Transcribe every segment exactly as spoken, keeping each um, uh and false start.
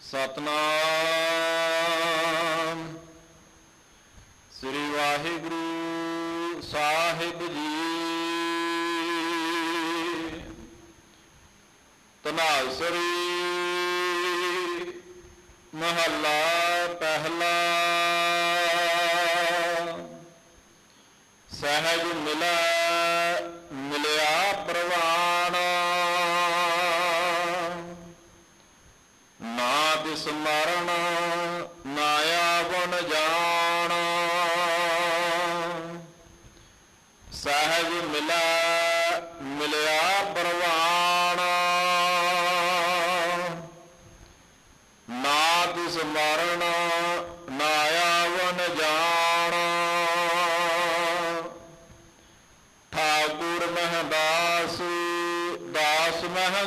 ਸਤਨਾਮ ਸ੍ਰੀ ਵਾਹਿਗੁਰੂ ਸਾਹਿਬ ਜੀ। ਧਨਾਸਰੀ ਮਹੱਲਾ ਪਹਿਲਾ। ਸਹਿਜ ਮਿਲੈ ਮਿਲਿਆ ਪ੍ਰਵਾਣ, ਨਾ ਤਿਸ ਮਰਨ ਨਾ ਆਵਣ ਜਾਣ। ਸਹਿਜ ਮਿਲੈ ਮਿਲਿਆ ਪ੍ਰਵਾਣ, ਨਾ ਤਿਸ ਮਰਨ ਨਾ ਆਵਣ ਜਾਣ। ਠਾਕੁਰ ਮਹਿਦਾਸ ਦਾਸ ਮਹਿ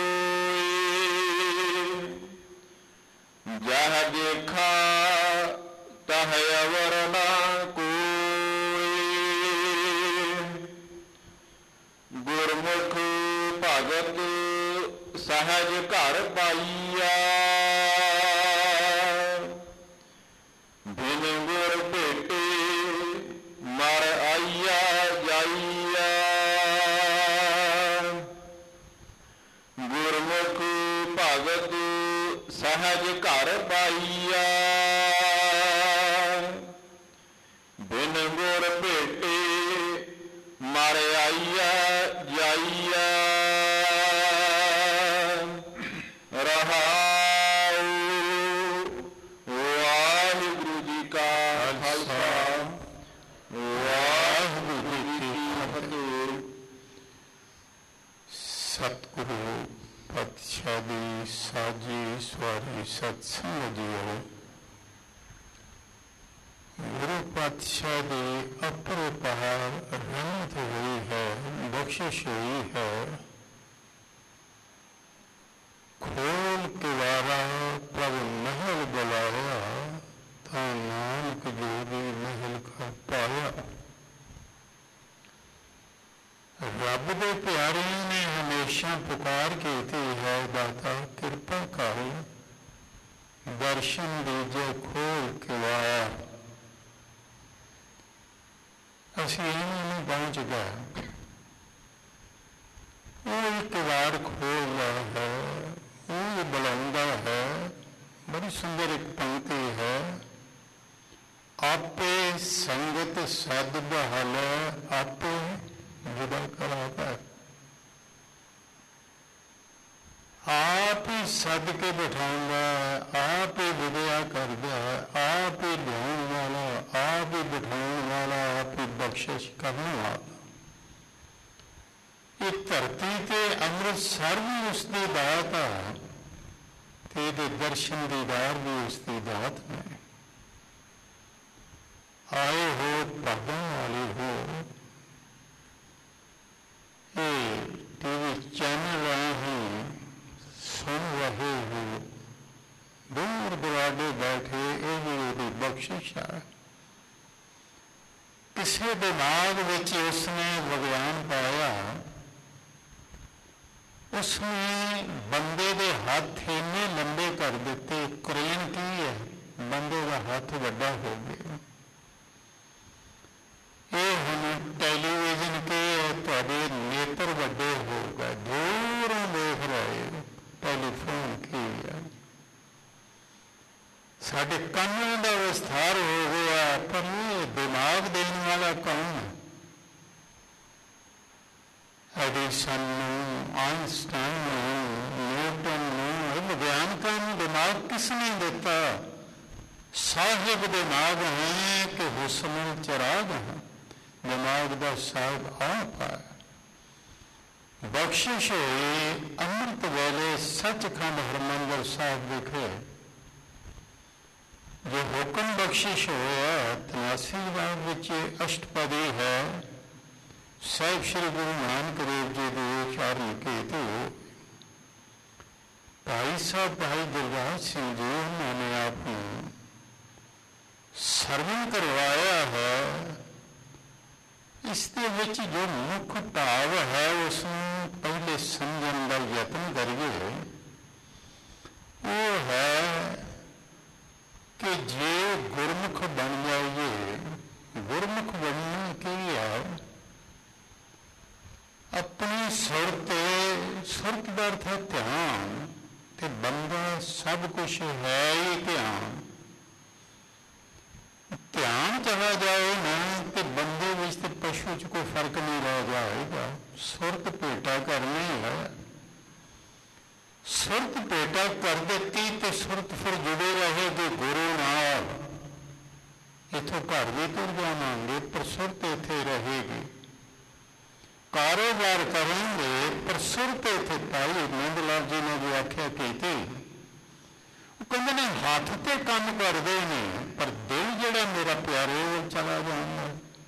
ਸੋਈ, ਜਹ ਦੇਖਾ ਤਹ ਅਵਰ ਨਾ ਕੋਈ। ਗੁਰਮੁਖ ਭਗਤ ਸਹਿਜ ਘਰ ਪਾਈਆ, ਬਿਨ ਗੁਰ ਭੇਟੇ ਮਰ ਆਈਆ ਜਾਈਆ। ਗੁਰਮੁਖ ਭਗਤ ਸਹਿਜ ਘਰ ਪਾਈਆ, ਬਿਨ ਗੁਰ ਭੇਟੇ ਮਰ ਆਈਆ ਜਾਈਆ। ਰਹਾਉ। ਵਾਹਿਗੁਰੂ ਜੀ ਕਾ ਖਾਲਸਾ, ਵਾਹਿਗੁਰੂ ਜੀ ਕੀ ਫਤਿਹ। ਸਤਿਗੁਰੂ ਪਾਤਸ਼ਾਹ ਦੀ ਸਾਜੀ ਸਵਾਰੀ ਸਤਸੰਗ ਜੀਓ। ਗੁਰੂ ਪਾਤਸ਼ਾਹ ਦੀ ਅਪਰਪਾਰ ਰਹਿਮਤ ਹੋਈ ਹੈ, ਬਖਸ਼ਿਸ਼ ਹੋਈ ਹੈ। ਖੋਲ ਕਿਵਾਰਾ ਪ੍ਰਭ ਮਹਿਲ ਬੁਲਾਇਆ, ਤਾਂ ਨਾਨਕ ਜੋਗੀ ਮਹਿਲ ਕਰ ਪਾਇਆ। ਰੱਬ ਦੇ ਪਿਆਰਿਆਂ ਨੇ ਹਮੇਸ਼ਾ ਪੁਕਾਰ ਕੀਤੀ ਹੈ, ਦਾਤਾ ਕਿਰਪਾ ਕਰ ਦਰਸ਼ਨ ਦੀਜੇ ਖੋਲ ਕਿਵਾਰਾ। ਅਸੀਂ ਇਹਨਾਂ ਨੂੰ ਪਹੁੰਚ ਗਏ। ਉਹ ਇੱਕ ਵਾਰ ਖੋਲ੍ਹਦਾ ਹੈ, ਉਹ ਬੁਲਾਉਂਦਾ ਹੈ। ਬੜੀ ਸੁੰਦਰ ਇੱਕ ਪੰਕਤੀ ਹੈ, ਆਪੇ ਸੰਗਤ ਸਦ ਬਹਲ ਆਪੇ ਜੁਦਾ ਕਰਾਤਾ। ਆਪ ਹੀ ਸੱਦ ਕੇ ਬਿਠਾਉਂਦਾ ਹੈ, ਆਪ ਹੀ ਵਿਦਿਆ ਕਰਦਾ ਹੈ, ਆਪ ਹੀ ਲਿਆਉਣ ਵਾਲਾ, ਆਪ ਹੀ ਬਿਠਾਉਣ ਵਾਲਾ, ਆਪ ਹੀ ਬਖਸ਼ਿਸ਼ ਕਰਨ ਵਾਲਾ। ਇਹ ਧਰਤੀ ਤੇ ਅੰਮ੍ਰਿਤਸਰ ਵੀ ਉਸਦੀ ਦਾਤ ਹੈ, ਤੇ ਇਹਦੇ ਦਰਸ਼ਨ ਦੀਦਾਰ ਵੀ ਉਸਦੀ ਦਾਤ ਨੇ। ਆਏ ਹੋ ਭਾਗਾਂ ਵਾਲੇ ਹੋ। ਇਹ ਟੀਵੀ ਚੈਨਲ ਰਾਹੀਂ ਸੁਣ ਰਹੇ ਹੋ, ਦੂਰ ਦੁਰਾਡੇ ਬੈਠੇ, ਇਹ ਵੀ ਉਹਦੀ ਬਖਸ਼ਿਸ਼ ਹੈ। ਕਿਸੇ ਦਿਮਾਗ ਵਿੱਚ ਉਸਨੇ ਵਿਗਿਆਨ ਪਾਇਆ, ਉਸਨੇ ਬੰਦੇ ਦੇ ਹੱਥ ਇੰਨੇ ਲੰਬੇ ਕਰ ਦਿੱਤੇ। ਕਰੇਨ ਕੀ ਹੈ? ਬੰਦੇ ਦਾ ਹੱਥ ਵੱਡਾ ਹੋ ਗਿਆ। ਇਹ ਹੁਣ ਟੈਲੀਵਿਜ਼ਨ ਕੀ ਹੈ? ਤੁਹਾਡੇ ਨੇਤਰ ਵੱਡੇ ਹੋ ਗਏ, ਦੂਰੋਂ ਦੇਖ ਰਹੇ। ਟੈਲੀਫੋਨ ਕੀ ਹੈ? ਸਾਡੇ ਕੰਨਾਂ ਦਾ ਵਿਸਥਾਰ ਹੋ ਗਿਆ, ਪਰ ਇਹ ਦਿਮਾਗ ਦੇਣ ਵਾਲਾ ਕੌਣ ਹੈ? ਐਡੀਸਨ ਨੂੰ, ਆਇਨਸਟਾਈਨ ਨੂੰ, ਨਿਊਟਨ ਨੂੰ, ਇਹ ਵਿਗਿਆਨਕਾਂ ਨੂੰ ਦਿਮਾਗ ਕਿਸ ਨੇ ਦਿੱਤਾ? ਸਾਹਿਬ ਦਿਮਾਗ ਹੈ ਕਿ ਹੁਸਨ ਚਿਰਾਗ ਹੈ? ਦਿਮਾਗ ਦਾ ਸਾਹਿਬ ਆਪ ਹੈ। ਬਖਸ਼ਿਸ਼ ਹੋਈ ਅੰਮ੍ਰਿਤ ਵੇਲੇ ਸੱਚਖੰਡ ਹਰਿਮੰਦਰ ਸਾਹਿਬ ਵਿਖੇ ਜੋ ਹੁਕਮ ਬਖਸ਼ਿਸ਼ ਹੋਇਆ, ਤਨਾਸੀ ਬਾਗ ਵਿੱਚ ਅਸ਼ਟਪਦੀ ਹੈ। ਸਾਹਿਬ ਸ਼੍ਰੀ ਗੁਰੂ ਨਾਨਕ ਦੇਵ ਜੀ ਦੇ ਚਰਨ ਕੇਤੂ ਭਾਈ ਸਾਹਿਬ ਭਾਈ ਗੁਰਦਾਸ ਸਿੰਘ ਜੀ, ਉਹਨਾਂ ਨੇ ਆਪ ਨੂੰ ਸਰਵਣ ਕਰਵਾਇਆ ਹੈ। ਇਸ ਦੇ ਵਿੱਚ ਜੋ ਮੁੱਖ ਭਾਵ ਹੈ, ਉਸ ਨੂੰ ਪਹਿਲੇ ਸਮਝਣ ਦਾ ਯਤਨ ਕਰੀਏ। ਉਹ ਹੈ ਜੇ ਗੁਰਮੁਖ ਬਣ ਜਾਈਏ, ਗੁਰਮੁਖ ਬਣਨਾ ਕੀ ਹੈ? ਆਪਣੀ ਸੁਰਤ, ਸੁਰਤ ਦਾ ਅਰਥ ਹੈ ਧਿਆਨ, ਤੇ ਬੰਦਾ ਸਭ ਕੁਛ ਹੈ ਹੀ ਧਿਆਨ। ਧਿਆਨ ਚਲਾ ਜਾਏ ਨਾ ਤੇ ਬੰਦੇ ਵਿੱਚ ਤੇ ਪਸ਼ੂ 'ਚ ਕੋਈ ਫਰਕ ਨਹੀਂ ਰਹਿ ਜਾਏਗਾ। ਸੁਰਤ ਭੇਟਾ ਕਰਨੀ ਹੈ, ਸੁਰਤ ਭੇਟਾ ਕਰ ਦਿੱਤੀ ਤੇ ਸੁਰਤ ਫਿਰ ਜੁੜੇ ਰਹੇਗੀ ਗੁਰੂ ਨਾਲ। ਇੱਥੋਂ ਘਰ ਵੀ ਤੁਰ ਜਾਵਾਂਗੇ ਪਰ ਸੁਰਤ ਇੱਥੇ ਰਹੇਗੀ। ਕਾਰੋਬਾਰ ਕਰਾਂਗੇ ਪਰ ਸੁਰਤ ਇੱਥੇ ਪਾਈ। ਨੰਦ ਲਾਲ ਜੀ ਨੇ ਜੋ ਆਖਿਆ ਕੀਤੀ, ਉਹ ਕਹਿੰਦੇ ਨੇ ਹੱਥ ਤੇ ਕੰਮ ਕਰਦੇ ਨੇ ਪਰ ਦਿਲ ਜਿਹੜਾ ਮੇਰਾ ਪਿਆਰੇ ਉਹ ਚਲਾ ਜਾਂਦਾ।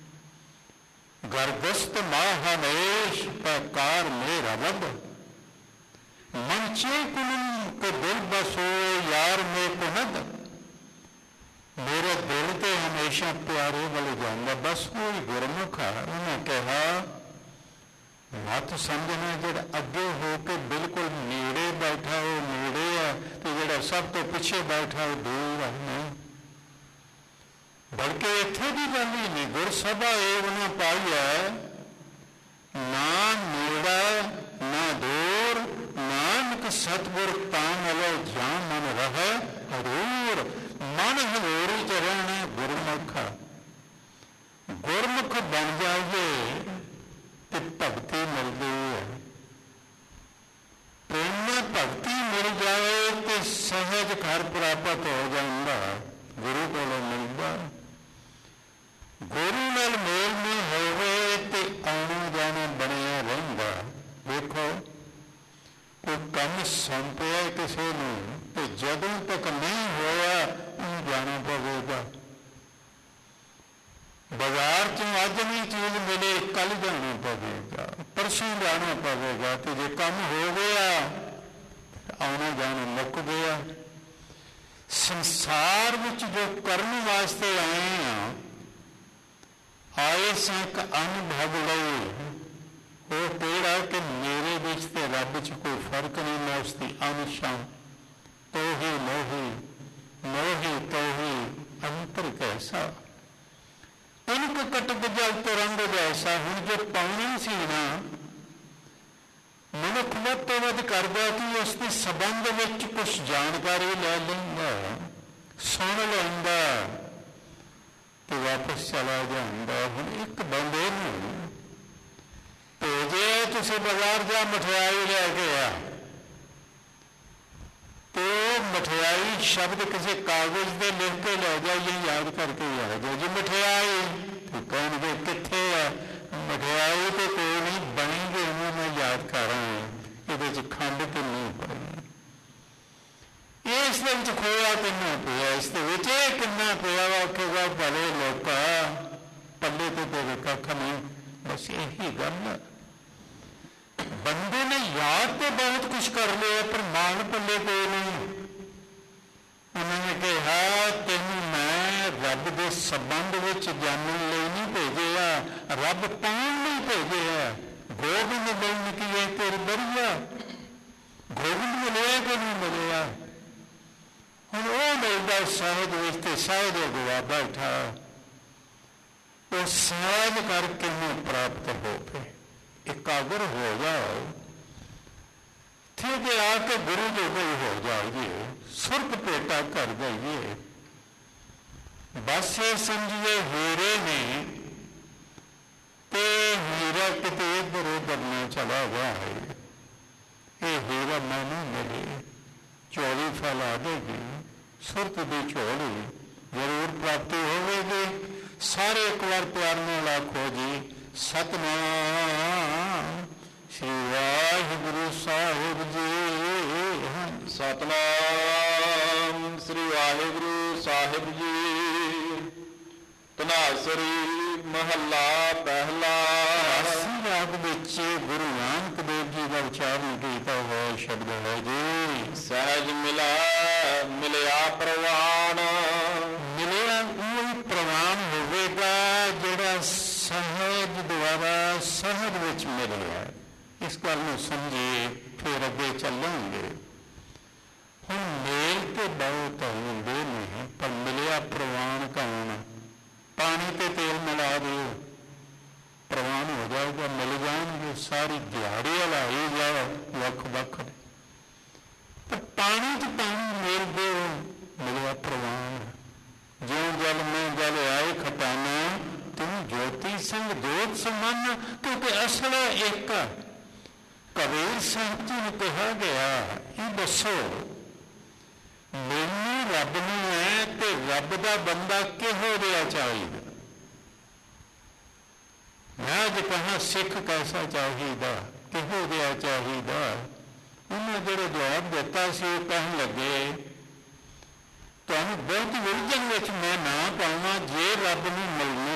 ਗਰਗਸਤ ਮਾਹ ਹਮੇਸ਼ ਪੈਕਾਰ ਮੇਰਾ ਰੱਬ, ਮਨ ਚੇ ਕੁਲਮ ਕੋ ਦਿਲ ਬਸੋ ਯਾਰ ਮੇ ਕੁਨਦ। ਮੇਰੇ ਦਿਲ ਤੇ ਹਮੇਸ਼ਾ ਪਿਆਰੇ ਵੱਲ ਜਾਂਦਾ, ਬਸ ਉਹ ਹੀ ਗੁਰਮੁਖ ਆ। ਉਹਨੇ ਕਿਹਾ ਮਤ ਸਮਝਣਾ ਜਿਹੜਾ ਅੱਗੇ ਹੋ ਕੇ ਬਿਲਕੁਲ ਨੇੜੇ ਬੈਠਾ ਉਹ ਨੇੜੇ ਆ, ਤੇ ਜਿਹੜਾ ਸਭ ਤੋਂ ਪਿੱਛੇ ਬੈਠਾ ਉਹ ਦੂਰ ਨਹੀਂ। ਬਲਕਿ ਇੱਥੇ ਦੀ ਗੱਲ ਹੀ ਨਹੀਂ, ਗੁਰਸਭਾ ਇਹ ਉਹਨਾਂ ਪਾਈ ਹੈ, ਨਾ ਨੇੜਾ ਨਾ ਦੂਰ, ਨਾਨਕ ਸਤਿਗੁਰ ਤਾਂ ਮਿਲੋ ਜਾਂ ਮਨ ਰਹੇ ਹਰੂਰ। ਮਨ ਹਜ਼ੂਰੀ ਚ ਰਹਿਣਾ ਗੁਰਮੁਖ। ਗੁਰਮੁਖ ਬਣ ਜਾਈਏ ਤੇ ਭਗਤੀ ਮਿਲਦੀ ਹੈ। ਪ੍ਰੇਮ ਭਗਤੀ ਮਿਲ ਜਾਏ ਤੇ ਸਹਿਜ ਘਰ ਪ੍ਰਾਪਤ ਹੋ ਜਾਂਦਾ, ਗੁਰੂ ਕੋਲੋਂ ਮਿਲਦਾ। ਗੁਰੂ ਨਾਲ ਮੇਲ ਨਹੀਂ ਹੋਵੇ ਤੇ ਆਉਣਾ ਜਾਣਾ ਬਣਿਆ ਰਹਿੰਦਾ। ਵੇਖੋ ਕੋਈ ਕੰਮ ਸੌਂਪਿਆ ਕਿਸੇ ਨੂੰ ਤੇ ਜਦੋਂ ਤੱਕ ਨਹੀਂ ਹੋਇਆ ਉਹਨੂੰ ਜਾਣਾ ਪਵੇਗਾ। ਬਾਜ਼ਾਰ 'ਚੋਂ ਅੱਜ ਨਹੀਂ ਚੀਜ਼ ਮਿਲੇ ਕੱਲ੍ਹ ਜਾਣਾ ਪਵੇਗਾ, ਪਰਸੋਂ ਜਾਣਾ ਪਵੇਗਾ, ਤੇ ਜੇ ਕੰਮ ਹੋ ਗਿਆ ਆਉਣਾ ਜਾਣਾ ਮੁੱਕ ਗਿਆ। ਸੰਸਾਰ ਵਿੱਚ ਜੋ ਕਰਨ ਵਾਸਤੇ ਆਏ ਹਾਂ, ਆਏ ਸਾਂ ਇੱਕ ਅਨੁਭਵ ਲਈ। ਉਹ ਕਿਹੜਾ ਕਿ ਮੇਰੇ ਵਿੱਚ ਤੇ ਰੱਬ 'ਚ ਕੋਈ ਫਰਕ ਨਹੀਂ। ਮੈਂ ਉਸਦੀ ਅੰਸ਼ਾਂ, ਤੋਹੀ ਮੋਹੀ ਮੋਹੀ ਤੋਹੀ ਅੰਤਰ ਕੈਸਾ, ਤਿਨਕ ਕਟਕ ਜਲ ਤੁਰੰਗ ਜੈਸਾ। ਹੁਣ ਜੋ ਪਾਉਣੀ ਸੀ ਨਾ, ਮਨੁੱਖ ਵੱਧ ਤੋਂ ਵੱਧ ਕਰਦਾ ਕਿ ਉਸ ਦੇ ਸੰਬੰਧ ਵਿੱਚ ਕੁਛ ਜਾਣਕਾਰੀ ਲੈ ਲੈਂਦਾ, ਸੁਣ ਲੈਂਦਾ ਤੇ ਵਾਪਸ ਚਲਾ ਜਾਂਦਾ। ਹੁਣ ਇੱਕ ਬੰਦੇ ਨੂੰ ਭੇਜੇ, ਤੁਸੀਂ ਬਾਜ਼ਾਰ ਜਾ ਮਠਿਆਈ ਲੈ ਕੇ ਆ, ਤੇ ਉਹ ਮਠਿਆਈ ਸ਼ਬਦ ਕਿਸੇ ਕਾਗਜ਼ ਦੇ ਲਿਖ ਕੇ ਲੈ ਜਾਈਏ, ਯਾਦ ਕਰਕੇ ਆ ਜਾਓ ਜੀ ਮਠਿਆਈ। ਤੇ ਕਹਿਣਗੇ ਕਿੱਥੇ ਆ? ਮਠਿਆਈ ਤੇ ਕੋਈ ਨਹੀਂ ਬਣੇਗੀ, ਉਹਨੂੰ ਮੈਂ ਯਾਦ ਕਰਾਂ ਇਹਦੇ 'ਚ ਖੰਡ ਕਿੰਨੀ ਪਈ, ਇਸ ਦੇ ਵਿੱਚ ਖੋਇਆ ਕਿੰਨਾ ਪਿਆ, ਇਸ ਦੇ ਵਿੱਚ ਇਹ ਕਿੰਨਾ ਪਿਆ ਵਾ। ਆਖੇਗਾ ਭਲੇ ਲੋਕਾ ਪੱਲੇ ਤੇ ਤੇਰੇ ਕੱਖ ਨਹੀਂ। ਬਸ ਇਹੀ ਗੱਲ। ਬੰਦੇ ਨੇ ਯਾਦ ਤੇ ਬਹੁਤ ਕੁਛ ਕਰ ਲਿਆ ਪਰ ਮਾਲ ਪੱਲੇ ਕੋਈ ਨਹੀਂ। ਉਹਨਾਂ ਨੇ ਕਿਹਾ ਤੈਨੂੰ ਮੈਂ ਰੱਬ ਦੇ ਸੰਬੰਧ ਵਿੱਚ ਜਾਣਨ ਲਈ ਨਹੀਂ ਭੇਜਿਆ, ਰੱਬ ਪਾਉਣ ਲਈ ਭੇਜਿਆ। ਗੋਬਿੰਦ ਮਿਲਣ ਕੀ ਹੈ ਤੇਰੀ ਬਰੀਆ, ਗੋਬਿੰਦ ਮਿਲਿਆ ਕਿ ਨਹੀਂ ਮਿਲਿਆ? ਹੁਣ ਉਹ ਮਿਲਦਾ ਸਾਹਿਬ ਵਿੱਚ ਤੇ ਸਾਹਿਬ ਅਗਵਾ ਬੈਠਾ, ਉਹ ਸਾਹਿਬ ਕਰਕੇ ਨੂੰ ਪ੍ਰਾਪਤ ਹੋ ਕੇ ਇਕਾਗਰ ਹੋ ਜਾਓ। ਇੱਥੇ ਜੇ ਆ ਕੇ ਗੁਰੂ ਦੇ ਕੋਲ ਹੋ ਜਾਈਏ, ਸੁਰਤ ਭੇਟਾ ਕਰ ਜਾਈਏ। ਬਸ ਇਹ ਸਮਝੀਏ ਹੀਰੇ ਨੇ ਤੇ ਹੀਰਾ ਕਿਤੇ ਇੱਧਰ ਉੱਧਰ ਨਾ ਚਲਾ ਜਾਏ। ਇਹ ਹੀਰਾ ਮੈਨੂੰ ਮਿਲੇ, ਝੋਲੀ ਫੈਲਾ ਦੇਗੀ, ਸੁਰਤ ਦੀ ਝੋਲੀ ਜ਼ਰੂਰ ਪ੍ਰਾਪਤੀ ਹੋਵੇਗੀ। ਸਾਰੇ ਇੱਕ ਵਾਰ ਪਿਆਰ ਨਾਲ ਆਖੋ ਜੀ ਸਤਿਨਾਮ ਸ੍ਰੀ ਵਾਹਿਗੁਰੂ ਸਾਹਿਬ ਜੀ। ਸਤਿਨਾਮ ਸ੍ਰੀ ਵਾਹਿਗੁਰੂ ਸਾਹਿਬ ਜੀ। ਧਨਾਸਰੀ ਮਹੱਲਾ ਪਹਿਲਾ। ਰਾਗ ਵਿੱਚ ਗੁਰੂ ਨਾਨਕ ਦੇਵ ਜੀ ਦਾ ਉਚਾਰਨ ਕੀਤਾ ਹੋਇਆ ਸ਼ਬਦ ਹੈ ਜੀ। ਸਹਿਜ ਮਿਲਾ ਮਿਲਿਆ ਪ੍ਰਵਾਨ। ਮਿਲਿਆ ਉਹ ਪ੍ਰਵਾਨ ਹੋਵੇਗਾ ਜਿਹੜਾ ਸਹਿਜ ਦੁਆਰਾ ਸਹਿਜ ਵਿੱਚ ਮਿਲਿਆ। ਇਸ ਗੱਲ ਨੂੰ ਸਮਝੀਏ ਫਿਰ ਅੱਗੇ ਚੱਲਾਂਗੇ। ਹੁਣ ਮੇਲ ਤੇ ਬਹੁਤ ਹੁੰਦੇ ਨੇ ਪਰ ਮਿਲਿਆ ਮੇਲ ਦਿਓ ਮਿਲਿਆ ਪ੍ਰਵਾਨ। ਜਿਉਂ ਜਲ ਮੈਂ ਜਲ ਆਏ ਖਟਾਨਾ ਤੂੰ ਜੋਤੀ ਸਿੰਘ ਜੋਤ ਸਮਾਨਾ। ਕਿਉਂਕਿ ਅਸਲ ਇੱਕ ਕਬੀਰ ਸਾਹਿਬ ਜੀ ਨੂੰ ਕਿਹਾ ਗਿਆ, ਇਹ ਦੱਸੋ ਮੈਨੂੰ ਰੱਬ ਨੂੰ ਹੈ ਤੇ ਰੱਬ ਦਾ ਬੰਦਾ ਕਿਹੋ ਜਿਹਾ ਚਾਹੀਦਾ? ਮੈਂ ਅੱਜ ਕਹਾਂ ਸਿੱਖ ਕੈਸਾ ਚਾਹੀਦਾ, ਕਿਹੋ ਜਿਹਾ ਚਾਹੀਦਾ? ਉਹਨੇ ਜਿਹੜੇ ਜਵਾਬ ਦਿੱਤਾ ਸੀ ਉਹ ਕਹਿਣ ਲੱਗੇ, ਤੁਹਾਨੂੰ ਬਹੁਤ ਉਲਝਣ ਵਿੱਚ ਮੈਂ ਨਾ ਪਾਵਾਂ। ਜੇ ਰੱਬ ਨੂੰ ਮਿਲਣਾ,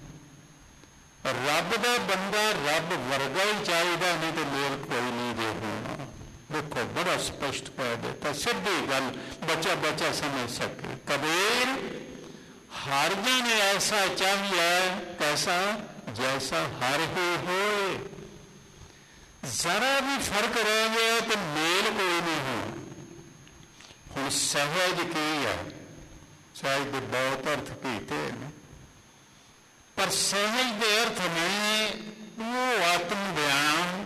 ਰੱਬ ਦਾ ਬੰਦਾ ਰੱਬ ਵਰਗਾ ਹੀ ਚਾਹੀਦਾ, ਨਹੀਂ ਤੇ ਮੇਲ ਕੋਈ ਨਹੀਂ ਦੇ ਹੋਣਾ। ਦੇਖੋ ਬੜਾ ਸਪਸ਼ਟ ਕਹਿ ਦਿੱਤਾ, ਸਿੱਧੀ ਗੱਲ, ਬੱਚਾ ਬੱਚਾ ਸਮਝ ਸਕੇ। ਕਬੀਰ ਹਰ ਜਨ ਐਸਾ ਚਾਹੀਏ ਕੈਸਾ ਜੈਸਾ ਹਰ ਹੀ ਹੋਏ। ਜ਼ਰਾ ਵੀ ਫਰਕ ਰਹਿ ਗਿਆ ਤੇ ਮੇਲ ਕੋਈ ਨਹੀਂ ਹੋ। ਹੁਣ ਸਹਿਜ ਕੀ ਹੈ? ਸਹਿਜ ਦੇ ਬਹੁਤ ਅਰਥ ਕੀਤੇ ਨੇ, ਪਰ ਸਹਿਜ ਦੇ ਅਰਥ ਨੇ ਉਹ ਆਤਮ ਬਿਆਨ,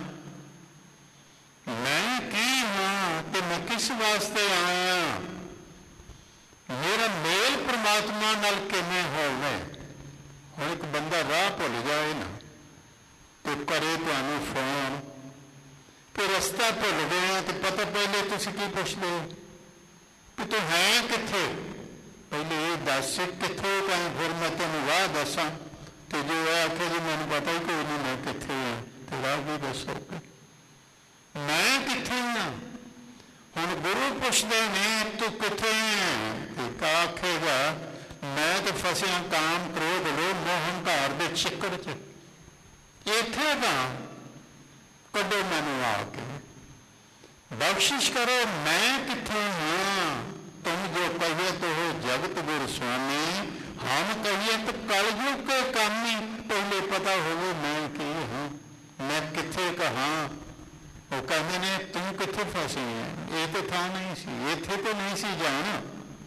ਮੈਂ ਕੀ ਹਾਂ ਤੇ ਮੈਂ ਕਿਸ ਵਾਸਤੇ ਆਇਆ, ਮੇਰਾ ਮੇਲ ਪ੍ਰਮਾਤਮਾ ਨਾਲ ਕਿਵੇਂ ਹੋਵੇ। ਹੁਣ ਇੱਕ ਬੰਦਾ ਰਾਹ ਭੁੱਲ ਜਾਏ ਨਾ ਤੇ ਕਰੇ ਤੁਹਾਨੂੰ ਫੋਨ, ਤੇ ਰਸਤਾ ਭੁੱਲ ਗਏ ਤੇ ਪਤਾ ਪਹਿਲੇ ਤੁਸੀਂ ਕੀ ਪੁੱਛਦੇ ਹੋ ਕਿ ਤੂੰ ਹੈ ਕਿੱਥੇ? ਪਹਿਲੇ ਇਹ ਦੱਸ ਕਿੱਥੇ ਕਹਾਂ, ਫਿਰ ਮੈਂ ਤੈਨੂੰ ਰਾਹ ਦੱਸਾਂ। ਤੇ ਜੋ ਇਹ ਆਖੇ ਜੀ ਮੈਨੂੰ ਪਤਾ ਹੀ ਕੋਈ ਨਹੀਂ ਮੈਂ ਕਿੱਥੇ ਹਾਂ, ਤੇ ਰਾਹ ਵੀ ਦੱਸੋਗੇ ਮੈਂ ਕਿੱਥੇ ਹਾਂ। ਹੁਣ ਗੁਰੂ ਪੁੱਛਦੇ ਨੇ ਤੂੰ ਕਿੱਥੇ ਹੈ, ਤੇ ਆਖੇਗਾ ਮੈਂ ਤਾਂ ਫਸਿਆ ਕਾਮ ਕ੍ਰੋਧ ਲੋਭ ਮੋਹ ਹੰਕਾਰ ਦੇ ਚੱਕਰ 'ਚ, ਇੱਥੇ ਤਾਂ ਕੱਢੋ ਮੈਨੂੰ ਆ ਕੇ, ਬਖਸ਼ਿਸ਼ ਕਰੋ ਮੈਂ ਕਿੱਥੇ ਹਾਂ। ਤੁਮ ਜੋ ਕਹੀਏ ਤੋ ਹੋ ਜਗਤ ਗੁਰ ਸੁਆਮੀ, ਹਮ ਕਹੀਏ ਤਾਂ ਕਲਯੁਗ ਕੇ ਕਾਮੀ। ਪਹਿਲੇ ਪਤਾ ਹੋਵੇ ਮੈਂ ਕੀ ਹਾਂ, ਮੈਂ ਕਿੱਥੇ ਕਹਾਂ। ਉਹ ਕਹਿੰਦੇ ਨੇ ਤੂੰ ਕਿੱਥੇ ਫਸੀ ਹੈ, ਇਹ ਤਾਂ ਥਾਂ ਨਹੀਂ ਸੀ, ਇੱਥੇ ਤਾਂ ਨਹੀਂ ਸੀ ਜਾਣਾ।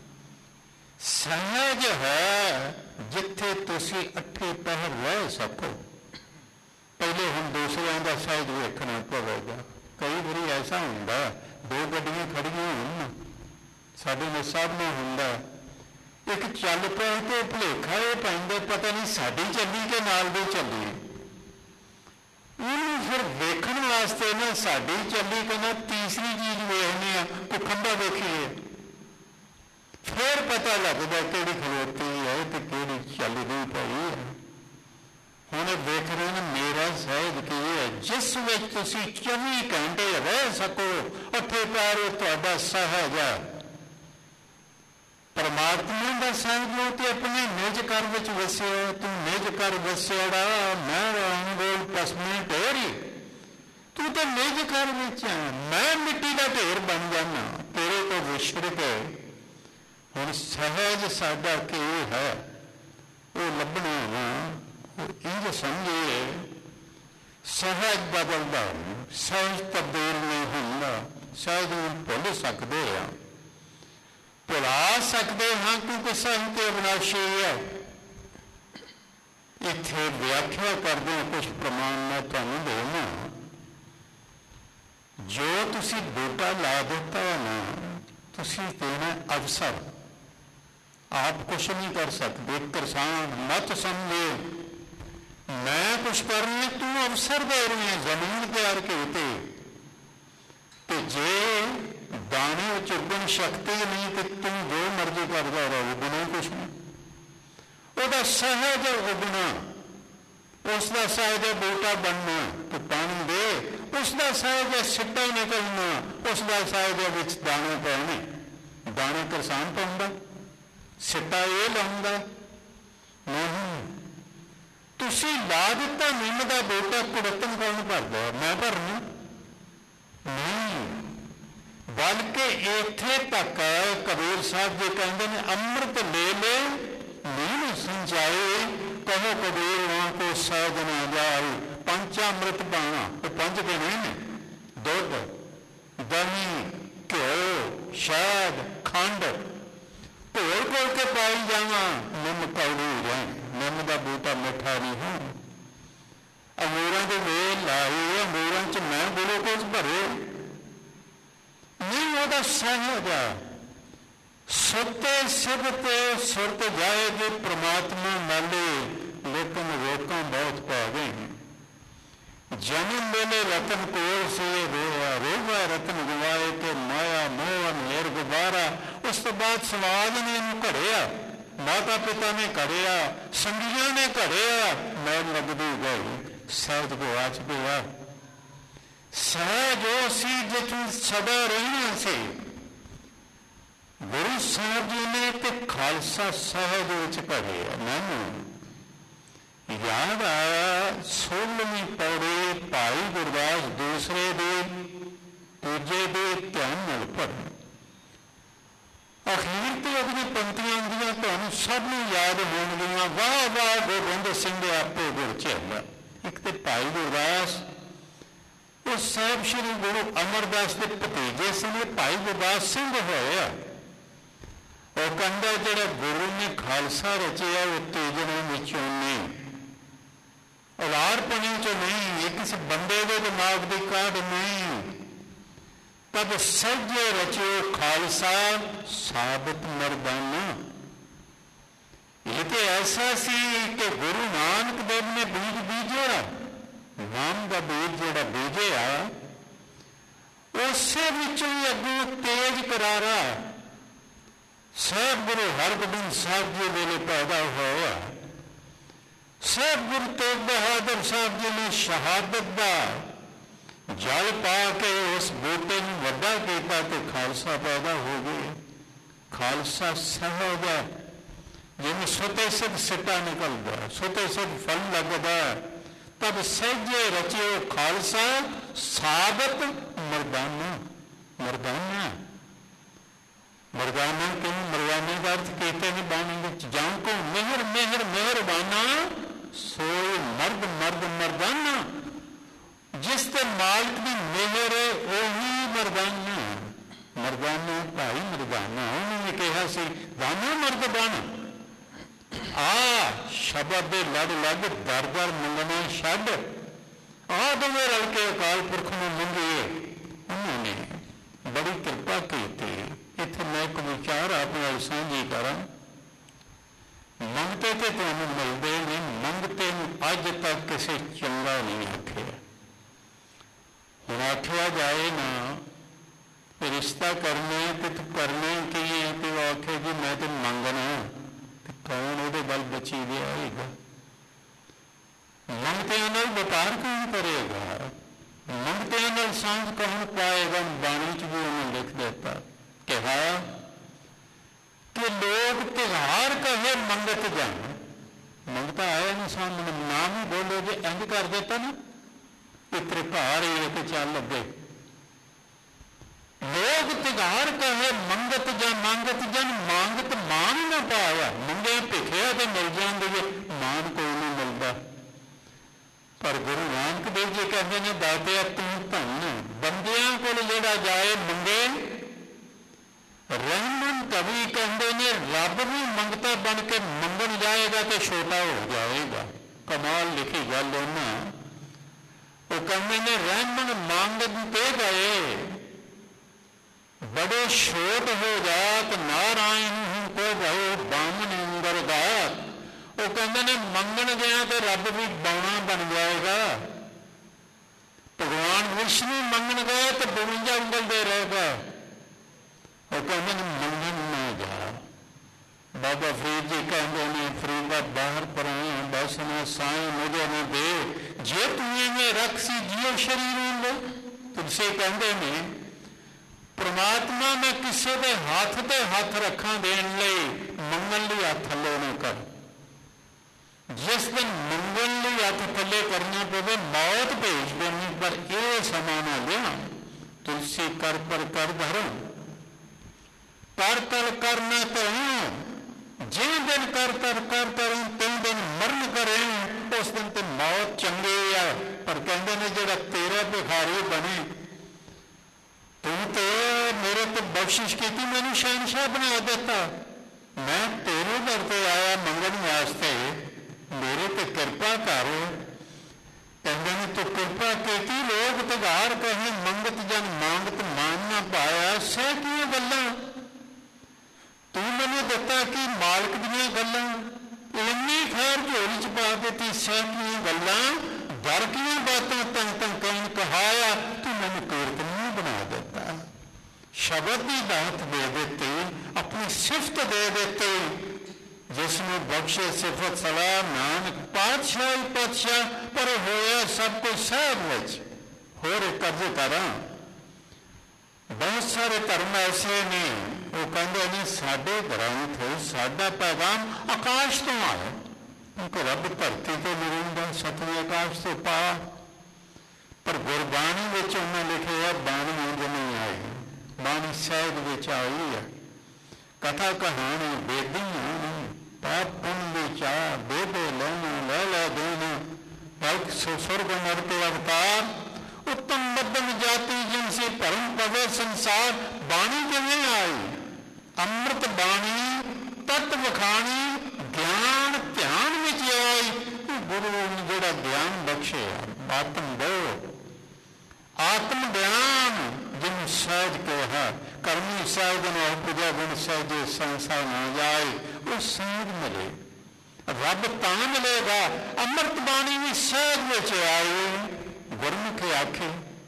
ਸਹਿਜ ਹੈ ਜਿੱਥੇ ਤੁਸੀਂ ਅੱਠੇ ਪਹਿਰ ਰਹਿ ਸਕੋ। ਪਹਿਲੇ ਹੁਣ ਦੂਸਰਿਆਂ ਦਾ ਸਹਿਜ ਵੇਖਣਾ ਪਵੇਗਾ। ਕਈ ਵਾਰੀ ਐਸਾ ਹੁੰਦਾ, ਦੋ ਗੱਡੀਆਂ ਖੜੀਆਂ ਹੋਣ, ਸਾਡੇ ਨਾਲ ਸਭ ਨੂੰ ਹੁੰਦਾ, ਇੱਕ ਚੱਲ ਪਏ ਤੇ ਭੁਲੇਖਾ ਇਹ ਪੈਂਦਾ ਪਤਾ ਨਹੀਂ ਸਾਡੀ ਚੱਲੀ ਕਿ ਨਾਲ ਦੀ ਚੱਲੀ। ਉਹਨੂੰ ਫਿਰ ਵੇਖਣ ਵਾਸਤੇ ਨਾ ਸਾਡੀ ਚੱਲੀ ਕਹਿੰਦਾ ਤੀਸਰੀ ਚੀਜ਼ ਵੇਖਦੇ ਆ, ਕੋਈ ਖੰਭਾ ਵੇਖੀਏ, ਫਿਰ ਪਤਾ ਲੱਗਦਾ ਕਿਹੜੀ ਖਲੋਤੀ ਹੈ ਤੇ ਕਿਹੜੀ ਚੱਲਦੀ ਪਈ ਹੈ। ਹੁਣ ਵੇਖ ਰਹੇ ਨੇ ਮੇਰਾ ਸਹਿਜ ਕੀ ਹੈ, ਜਿਸ ਵਿੱਚ ਤੁਸੀਂ ਚੌਵੀ ਘੰਟੇ ਰਹਿ ਸਕੋ, ਉੱਥੇ ਪੈਰ ਤੁਹਾਡਾ ਸਹਿਜ ਹੈ। ਪਰਮਾਤਮਾ ਦਾ ਸਹਿਜ ਹੋ ਤੇ ਆਪਣੇ ਨਿਜ ਘਰ ਵਿੱਚ ਵਸਿਆ, ਤੂੰ ਨਿਜ ਘਰ ਵਸਿਆੜਾ ਮੈਂ ਰੰਗੋਲ ਪਸਮੀ ਢੇਰੀ। ਤੂੰ ਤਾਂ ਨਿਜ ਘਰ ਵਿੱਚ ਹੈ, ਮੈਂ ਮਿੱਟੀ ਦਾ ਢੇਰ ਬਣ ਜਾਣਾ ਤੇਰੇ ਤੋਂ ਵਿਛੜ ਕੇ। ਹੁਣ ਸਹਿਜ ਸਾਡਾ ਕੀ ਹੈ ਉਹ ਲੱਭਣਾ ਵਾ, ਉਹ ਇੰਝ ਸਮਝੀਏ ਸਹਿਜ ਬਦਲਦਾ, ਸਹਿਜ ਤਬਦੀਲ ਨਹੀਂ ਹੁੰਦਾ। ਸਹਿਜ ਨੂੰ ਭੁੱਲ ਸਕਦੇ ਆ, ਭੁਲਾ ਸਕਦੇ ਹਾਂ ਕਿਉਂਕਿ ਸਹਿਜ ਤੇ ਅਵਿਨਾਸ਼ੀ ਹੈ। ਇੱਥੇ ਵਿਆਖਿਆ ਕਰਦੇ ਕੁਝ ਪ੍ਰਮਾਣ ਮੈਂ ਤੁਹਾਨੂੰ ਦੇਵਾਂ। ਜੋ ਤੁਸੀਂ ਬੂਟਾ ਲਾ ਦਿੱਤਾ ਨਾ, ਤੁਸੀਂ ਦੇਣਾ ਅਵਸਰ, ਆਪ ਕੁਛ ਨਹੀਂ ਕਰ ਸਕਦੇ। ਕਿਸਾਨ ਮਤ ਸਮਝੇ ਮੈਂ ਕੁਛ ਕਰਨਾ, ਤੂੰ ਅਵਸਰ ਦੇ ਰਹੀ ਹੈ, ਜ਼ਮੀਨ ਤਿਆਰ ਕੀਤੀ। ਤੇ ਜੇ ਦਾਣੇ ਵਿੱਚ ਉਗਣ ਸ਼ਕਤੀ ਨਹੀਂ ਤੇ ਤੂੰ ਜੋ ਮਰਜ਼ੀ ਕਰਦਾ ਰਹੋ, ਗੁਣਾ ਕੁਛ ਨਹੀਂ। ਉਹਦਾ ਸਹਿਜ ਉਗਣਾ, ਉਸ ਦਾ ਸਹਿਜ ਬੂਟਾ ਬਣਨਾ, ਤੂੰ ਪਾਣੀ ਦੇ, ਉਸ ਦਾ ਸਹਿਜ ਸਿੱਟਾ ਨਿਕਲਣਾ, ਉਸ ਦਾ ਸਹਿਜ ਵਿੱਚ ਦਾਣੇ ਪੈਣੇ। ਦਾਣੇ ਕਿਸਾਨ ਪਾਉਂਦਾ, ਸਿੱਟਾ ਇਹ ਲਾਉਂਦਾ ਨਹੀਂ। ਤੁਸੀਂ ਲਾ ਦਿੱਤਾ ਨਿੰਮ ਦਾ ਬੂਟਾ, ਕੁੜਤਨ ਕੌਣ ਭਰਦਾ? ਮੈਂ ਭਰਨਾ ਨਹੀਂ। ਬਲਕਿ ਇੱਥੇ ਤੱਕ ਕਬੀਰ ਸਾਹਿਬ ਜੀ ਕਹਿੰਦੇ ਨੇ ਅੰਮ੍ਰਿਤ ਲੈ ਲੈ ਨੀਮ ਸਿੰਚਾਏ, ਕਹੋ ਕਬੀਰ ਵਾਂ ਕੋ ਸਹਿਜ ਨਾ ਜਾਏ। ਪੰਚਾਮ੍ਰਿਤ ਬਾਣਾ, ਉਹ ਪੰਜ ਗਿਣੇ ਨੇ, ਦੁੱਧ, ਦਹੀਂ, ਘਿਓ, ਸ਼ਹਿਦ, ਖੰਡ, ਘੋਲ ਘੋਲ ਕੇ ਪਾਈ ਜਾਵਾਂ, ਨਿੰਮ ਕੌੜੀ ਹੋ ਜਾਏ। ਨਿੰਮ ਦਾ ਬੂਟਾ ਮਿੱਠਾ ਨਹੀਂ ਹੈ। ਅੰਗੂਰਾਂ ਦੇ ਵੇਲ ਲਾਏ, ਅੰਗੂਰਾਂ 'ਚ ਮੈਂ ਗਲੂਕੋਜ਼ ਭਰੇ ਨਹੀਂ। ਉਹਦਾ ਸਹਿਜ ਆ, ਸੁਤੇ ਸਿਧ ਤੇ ਸੁਰਤ ਜਾਏਗੀ ਪ੍ਰਮਾਤਮਾ ਨਾਲੇ, ਲੇਕਿਨ ਰੋਕਾਂ ਬਹੁਤ ਪੈ ਗਏ। ਜਨਮ ਵੇਲੇ ਰਤਨ ਕੋਲ ਸੇ ਰੋਆ, ਰੋਗਾ ਰਤਨ ਗਵਾਏ ਕੇ ਮਾਇਆ ਮੋਹ ਨੇਰ ਗੁਬਾਰਾ। ਉਸ ਤੋਂ ਬਾਅਦ ਸਮਾਜ ਨੇ ਇਹਨੂੰ ਘੜਿਆ, ਮਾਤਾ ਪਿਤਾ ਨੇ ਘੜਿਆ, ਸੰਗੀਆਂ ਨੇ ਘੜਿਆ, ਮੈਲ ਲੱਗਦੀ ਗਈ, ਸਹਿਜ ਗਵਾਚ ਪਿਆ। ਸਹਿਜ ਉਹ ਸੀ ਜਿੱਥੇ ਸਦਾ ਰਹਿਣਾ ਸੀ। ਗੁਰੂ ਸਾਹਿਬ ਜੀ ਨੇ ਤੇ ਖਾਲਸਾ ਸਹਿਜ ਵਿੱਚ ਘੜਿਆ। ਮੈਨੂੰ ਯਾਦ ਆਇਆ ਸੋਲਵੀਂ ਪੌੜੀ ਭਾਈ ਗੁਰਦਾਸ ਦੂਸਰੇ ਦੇ ਦੂਜੇ ਦੇ ਧਿਆਨ ਨਾਲ ਪੜ੍ਹਨ। ਅਖੀਰ ਤੇ ਉਹਦੀਆਂ ਪੰਕਤੀਆਂ ਆਉਂਦੀਆਂ, ਤੁਹਾਨੂੰ ਸਭ ਨੂੰ ਯਾਦ ਹੋਣਗੀਆਂ। ਵਾਹ ਵਾਹ ਗੋਬਿੰਦ ਸਿੰਘ ਆਪੇ ਗੁਰ ਝੇਲਾ। ਇੱਕ ਤੇ ਭਾਈ ਗੁਰਦਾਸ, ਉਹ ਸਾਹਿਬ ਸ਼੍ਰੀ ਗੁਰੂ ਅਮਰਦਾਸ ਦੇ ਭਤੀਜੇ ਸਨ, ਭਾਈ ਗੁਰਦਾਸ ਸਿੰਘ ਹੋਇਆ। ਉਹ ਕਹਿੰਦਾ ਜਿਹੜਾ ਗੁਰੂ ਨੇ ਖਾਲਸਾ ਰਚਿਆ ਉਹ ਤੇਜਣਾ ਵਿੱਚੋਂ ਨਹੀਂ, ਔਲਾਰਪਣੀ ਚ ਨਹੀਂ, ਇਹ ਕਿਸੇ ਬੰਦੇ ਦੇ ਦਿਮਾਗ ਦੀ ਕਾਢ ਨਹੀਂ। ਤਬ ਸੱਜੇ ਰਚਿਓ ਖਾਲਸਾ ਸਾਬਤ ਮਰਦਾਨਾ। ਇਹ ਤੇ ਐਸਾ ਸੀ ਕਿ ਗੁਰੂ ਨਾਨਕ ਦੇਵ ਨੇ ਬੀਜ ਬੀਜਿਆ, ਨਾਮ ਦਾ ਬੀਜ ਜਿਹੜਾ ਬੀਜਿਆ, ਉਸੇ ਵਿੱਚੋਂ ਹੀ ਅੱਗੋਂ ਤੇਜ ਕਰਾਰਾ ਸਾਹਿਬ ਗੁਰੂ ਹਰਗੋਬਿੰਦ ਸਾਹਿਬ ਜੀ ਵੇਲੇ ਪੈਦਾ ਹੋਇਆ। ਸਾਹਿਬ ਗੁਰੂ ਤੇਗ ਬਹਾਦਰ ਸਾਹਿਬ ਜੀ ਨੇ ਸ਼ਹਾਦਤ ਦਾ ਜਲ ਪਾ ਕੇ ਉਸ ਬੂਟੇ ਨੂੰ ਵੱਡਾ ਕੀਤਾ ਤੇ ਖਾਲਸਾ ਪੈਦਾ ਹੋ ਗਏ। ਖਾਲਸਾ ਸਹਿਜ ਹੈ, ਜਿਵੇਂ ਸੁਤੇ ਸਿੱਧ ਸਿੱਟਾ ਨਿਕਲਦਾ, ਸੁਤੇ ਸਿੱਧ ਫਲ ਲੱਗਦਾ। ਤਬ ਸਹਿਜੇ ਰਚਿਓ ਖਾਲਸਾ ਸਾਬਤ ਮਰਦਾਨਾ। ਮਰਦਾਨਾ ਮਰਦਾਨਾ ਕਿਉਂ? ਮਰਦਾਨੇ ਦਾ ਅਰਥ ਕੀਤੇ ਨੇ ਬਾਣੀ ਵਿੱਚ, ਜਾਂ ਕੋ ਮਿਹਰ ਮਿਹਰ ਮਿਹਰਬਾਨਾ ਸੋਏ ਮਰਦ ਮਰਦ ਮਰਦਾਨਾ। ਜਿਸ ਤੇ ਮਾਲਕ ਦੀ ਮਿਹਰ ਉਹੀ ਮਰਦਾਨਾ। ਮਰਦਾਨਾ ਭਾਈ ਮਰਦਾਨਾ, ਉਹਨੂੰ ਵੀ ਕਿਹਾ ਸੀ ਦਾਨਾ ਮਰਦ ਬਣ। ਆ ਸ਼ਬਦ ਦੇ ਲੜ ਲੱਗ ਦਰ ਦਰ ਮੰਗਣਾ ਛੱਡ, ਆ ਦੋਵੇਂ ਰਲ ਕੇ ਅਕਾਲ ਪੁਰਖ ਨੂੰ ਮੰਗੀਏ। ਉਹਨਾਂ ਨੇ ਬੜੀ ਕਿਰਪਾ ਕੀਤੀ। ਇੱਥੇ ਮੈਂ ਇੱਕ ਵਿਚਾਰ ਆਪਣੇ ਨਾਲ ਸਾਂਝੀ ਕਰਾਂ। ਮੰਗਤੇ ਤੇ ਤੁਹਾਨੂੰ ਮਿਲਦੇ ਨੇ, ਮੰਗਤੇ ਨੂੰ ਅੱਜ ਤੱਕ ਕਿਸੇ ਚੰਗਾ ਨਹੀਂ ਆਖਿਆ। ਹੁਣ ਆਖਿਆ ਜਾਏ ਨਾ ਰਿਸ਼ਤਾ ਕਰਨਾ ਤੇ ਤੂੰ ਕਰਨਾ ਕੀ ਹੈ, ਤੇ ਉਹ ਆਖੇ ਜੀ ਮੈਂ ਤੇ ਮੰਗਣਾ, ਤੇ ਕੌਣ ਉਹਦੇ ਵੱਲ ਬਚੀ ਗਿਆ ਹੋਏਗਾ? ਮੰਗਤਿਆਂ ਨਾਲ ਵਪਾਰ ਕੌਣ ਕਰੇਗਾ? ਮੰਗਤਿਆਂ ਨਾਲ ਸਾਂਝ ਕੌਣ ਪਾਏਗਾ? ਬਾਣੀ ਚ ਵੀ ਉਹਨੇ ਲਿਖ ਦਿੱਤਾ, ਕਿਹਾ ਕਿ ਲੋਕ ਤਿਉਹਾਰ ਕਹੇ ਮੰਗਤ ਜਾਣ। ਮੰਗਤਾ ਆਇਆ ਨਹੀਂ ਸਾਹਮਣੇ, ਨਾਮ ਹੀ ਬੋਲੋ ਜੇ ਇੰਝ ਕਰ ਦਿੱਤਾ ਨਾ ਕਿ ਤ੍ਰਿਭਾਰ ਹੀ ਤੇ ਚੱਲ ਅੱਗੇ। ਲੋਕ ਤਿਉਹਾਰ ਕਹੇ ਮੰਗਤ ਜਾਂ ਮੰਗਤ ਜਨ, ਮੰਗਤ ਮਾਨ ਨਾ ਪਾਇਆ। ਮੰਗਿਆ ਭਿਖਿਆ ਤੇ ਮਿਲ ਜਾਂਦੀ ਹੈ, ਮਾਨ ਕੋਈ ਨਹੀਂ ਮਿਲਦਾ। ਪਰ ਗੁਰੂ ਨਾਨਕ ਦੇਵ ਜੀ ਕਹਿੰਦੇ ਨੇ ਦਾਤਿਆ ਤੂੰ ਧੰਨ, ਬੰਦਿਆਂ ਕੋਲ ਜਿਹੜਾ ਜਾਏ ਮੰਗੇ। ਰਹਿਮਨ ਕਵੀ ਕਹਿੰਦੇ ਨੇ ਰੱਬ ਵੀ ਮੰਗਤਾ ਬਣ ਕੇ ਮੰਗਣ ਜਾਏਗਾ ਤੇ ਛੋਟਾ ਹੋ ਜਾਏਗਾ। ਕਮਾਲ ਲਿਖੀ ਗੱਲ ਉਹਨਾਂ। ਉਹ ਕਹਿੰਦੇ ਨੇ ਰਹਿਮਨ ਮੰਗਣ ਤੇ ਗਏ, ਬੜੇ ਛੋਟ ਹੋ ਜਾਤ ਨਾਰਾਇਣ ਹੂੰ ਕੋ ਗਏ ਬਾਮਨ ਅੰਦਰ ਗਾਤ। ਉਹ ਕਹਿੰਦੇ ਨੇ ਮੰਗਣ ਗਿਆ ਤੇ ਰੱਬ ਵੀ ਬਾਣਾ ਬਣ ਜਾਏਗਾ। ਭਗਵਾਨ ਵਿਸ਼ਨੂੰ ਮੰਗਣ ਗਏ ਤੇ ਬਵੰਜਾ ਉਂਗਲ ਦੇ ਰਹੇਗਾ। ਉਹ ਕਹਿੰਦੇ ਨੇ ਮੰਗਣ ਨਾ ਜਾ। ਬਾਬਾ ਫਰੀਦ ਜੀ ਕਹਿੰਦੇ ਨੇ ਫਰੀਦਾ ਬਾਹਰ ਪਰਾਇਆ ਬਸ ਨਾ ਸਾਈਂ ਮੁਝੇ ਨਾ ਦੇ, ਜੇ ਤੂੰ ਇਵੇਂ ਰੱਖ ਸੀ ਜੀਓ ਸ਼ਰੀਰ ਨੂੰ। ਤੁਲਸੀ ਕਹਿੰਦੇ ਨੇ ਪ੍ਰਮਾਤਮਾ ਮੈਂ ਕਿਸੇ ਦੇ ਹੱਥ ਤੇ ਹੱਥ ਰੱਖਾਂ ਦੇਣ ਲਈ, ਮੰਗਣ ਲਈ ਹੱਥ ਥੱਲੇ ਨਾ ਕਰ। ਜਿਸ ਦਿਨ ਮੰਗਣ ਲਈ ਹੱਥ ਥੱਲੇ ਕਰਨਾ ਪਵੇ ਮੌਤ ਭੇਜ ਦੇਣੀ, ਪਰ ਇਹ ਸਮਾਂ ਨਾ ਲਿਆ। ਤੁਲਸੀ ਕਰ ਪਰ ਕਰ ਧਰਮ, ਕਰ ਤਲ ਕਰਨਾ ਤੂੰ, ਜਿਸ ਦਿਨ ਕਰ ਤਰ ਕਰ ਤਰੂ ਤਿੰਨ ਦਿਨ ਮਰਨ ਕਰੇ, ਉਸ ਦਿਨ ਤੇ ਮੌਤ ਚੰਗੀ ਆ। ਪਰ ਕਹਿੰਦੇ ਨੇ ਜਿਹੜਾ ਤੇਰਾ ਭਿਖਾਰੀ ਬਣੇ, ਤੂੰ ਤੇ ਮੇਰੇ ਤੇ ਬਖਸ਼ਿਸ਼ ਕੀਤੀ, ਮੈਨੂੰ ਸ਼ਹਿਨਸ਼ਾਹ ਬਣਾ ਦਿੱਤਾ। ਮੈਂ ਤੇਰੇ ਦਰ ਤੇ ਆਇਆ ਮੰਗਣ ਵਾਸਤੇ, ਮੇਰੇ ਤੇ ਕਿਰਪਾ ਕਰ। ਕਹਿੰਦੇ ਨੇ ਤੂੰ ਕਿਰਪਾ ਕੀਤੀ, ਲੋਕ ਤਿਉਹਾਰ ਕਹੇ ਮੰਗਤ ਜਨ ਮੰਗਤ ਮਾਨ ਨਾ ਪਾਇਆ। ਸਹਿ ਕੀਆਂ ਗੱਲਾਂ ਤੂੰ ਕਿ ਮਾਲਕ ਦੀਆਂ ਗੱਲਾਂ ਇੰਨੀ ਖੈਰ ਝੋਲੀ ਚ ਪਾ ਦਿੱਤੀ, ਸੈਂਕੜੀਆਂ ਗੱਲਾਂ ਡਰ ਕੀਆਂ ਬਾਤਾਂ ਤਨ ਤਨ ਕਹਿਣ ਕਹਾਇਆ, ਤੂੰ ਮੈਨੂੰ ਕੀਰਤਨੀਆ ਬਣਾ ਦਿੱਤਾ, ਸ਼ਬਦ ਦੀ ਦਾਤ ਦੇ ਦਿੱਤੀ, ਆਪਣੀ ਸਿਫਤ ਦੇ ਦਿੱਤੀ, ਜਿਸ ਨੂੰ ਬਖਸ਼ੇ ਸਿਫਤ ਸਲਾਹ ਨਾਨਕ ਪਾਤਸ਼ਾਹ ਹੀ ਪਾਤਸ਼ਾਹ, ਪਰ ਹੋਇਆ ਸਭ ਕੁਝ ਸਹਿਬ ਵਿੱਚ। ਹੋਰ ਇੱਕ ਅਰਜ਼ ਕਰਾਂ, ਬਹੁਤ ਸਾਰੇ ਧਰਮ ਐਸੇ ਨੇ ਉਹ ਕਹਿੰਦੇ ਨੇ ਸਾਡੇ ਗ੍ਰੰਥ ਸਾਡਾ ਪੈਗਾਮ ਆਕਾਸ਼ ਤੋਂ ਆਇਆ, ਕਿਉਂਕਿ ਰੱਬ ਧਰਤੀ ਤੇ ਨਹੀਂ ਰਹਿੰਦਾ, ਸਤਵੇਂ ਆਕਾਸ਼ ਤੋਂ ਪਾ, ਪਰ ਗੁਰਬਾਣੀ ਵਿੱਚ ਉਹਨਾਂ ਲਿਖਿਆ ਬਾਣੀ ਉਂਝ ਨਹੀਂ ਆਈ, ਬਾਣੀ ਸਾਹਿਬ ਵਿੱਚ ਆਈ ਹੈ। ਕਥਾ ਕਹਾਣੀ ਬੇਦੀਆਂ ਪਾਪ ਪੁੰਨ ਵਿਚਾਰ ਬੇਬੇ ਲੈਣਾ ਲੈ ਲੈ ਦੇਣਾ, ਬਲਕ ਸੁਰਗ ਨਰਕ ਅਵਤਾਰ, उत्तम मध्यम जाति जिनसे भरम पवे संसार। बाणी किवें आई? अमृत बाणी तत्व विखाणी ज्ञान ध्यान विच आई। गुरु ने जोड़ा ज्ञान बख्शे आत्म दो आत्म ज्ञान जिन सहज कहा करनी सहज न पूजा गुण सहजे संसार न जाए, वो सहज मिले रब तां मिलेगा। अमृत बाणी भी सहज विच आई। गुरमुख आखे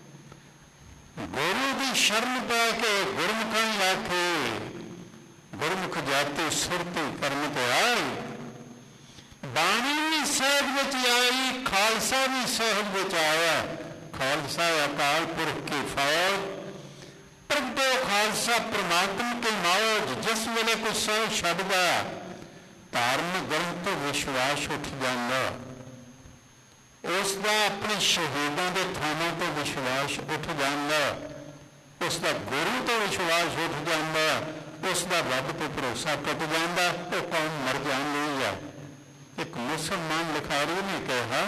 गुरु की शरण पा के गुरमुखा ही आखे, गुरमुख जाते सुरते कर्म ते आए। बाणी भी सहज विच आई, खालसा भी सहज विच आया। खालसा अकाल पुरख की फौज, प्रगटो खालसा परमात्मा की मौज। जिस वेले कोई सहज छड्डदा धार्मिक ग्रंथ तो विश्वास उठ जाता, उसका अपने शहीदों के थानों तो विश्वास उठ जाता, उसका गुरु तो विश्वास उठ जाता, उसका रब तो भरोसा टुट जाता, वो कौम मर जाती है। एक मुसलमान लिखारी ने कहा,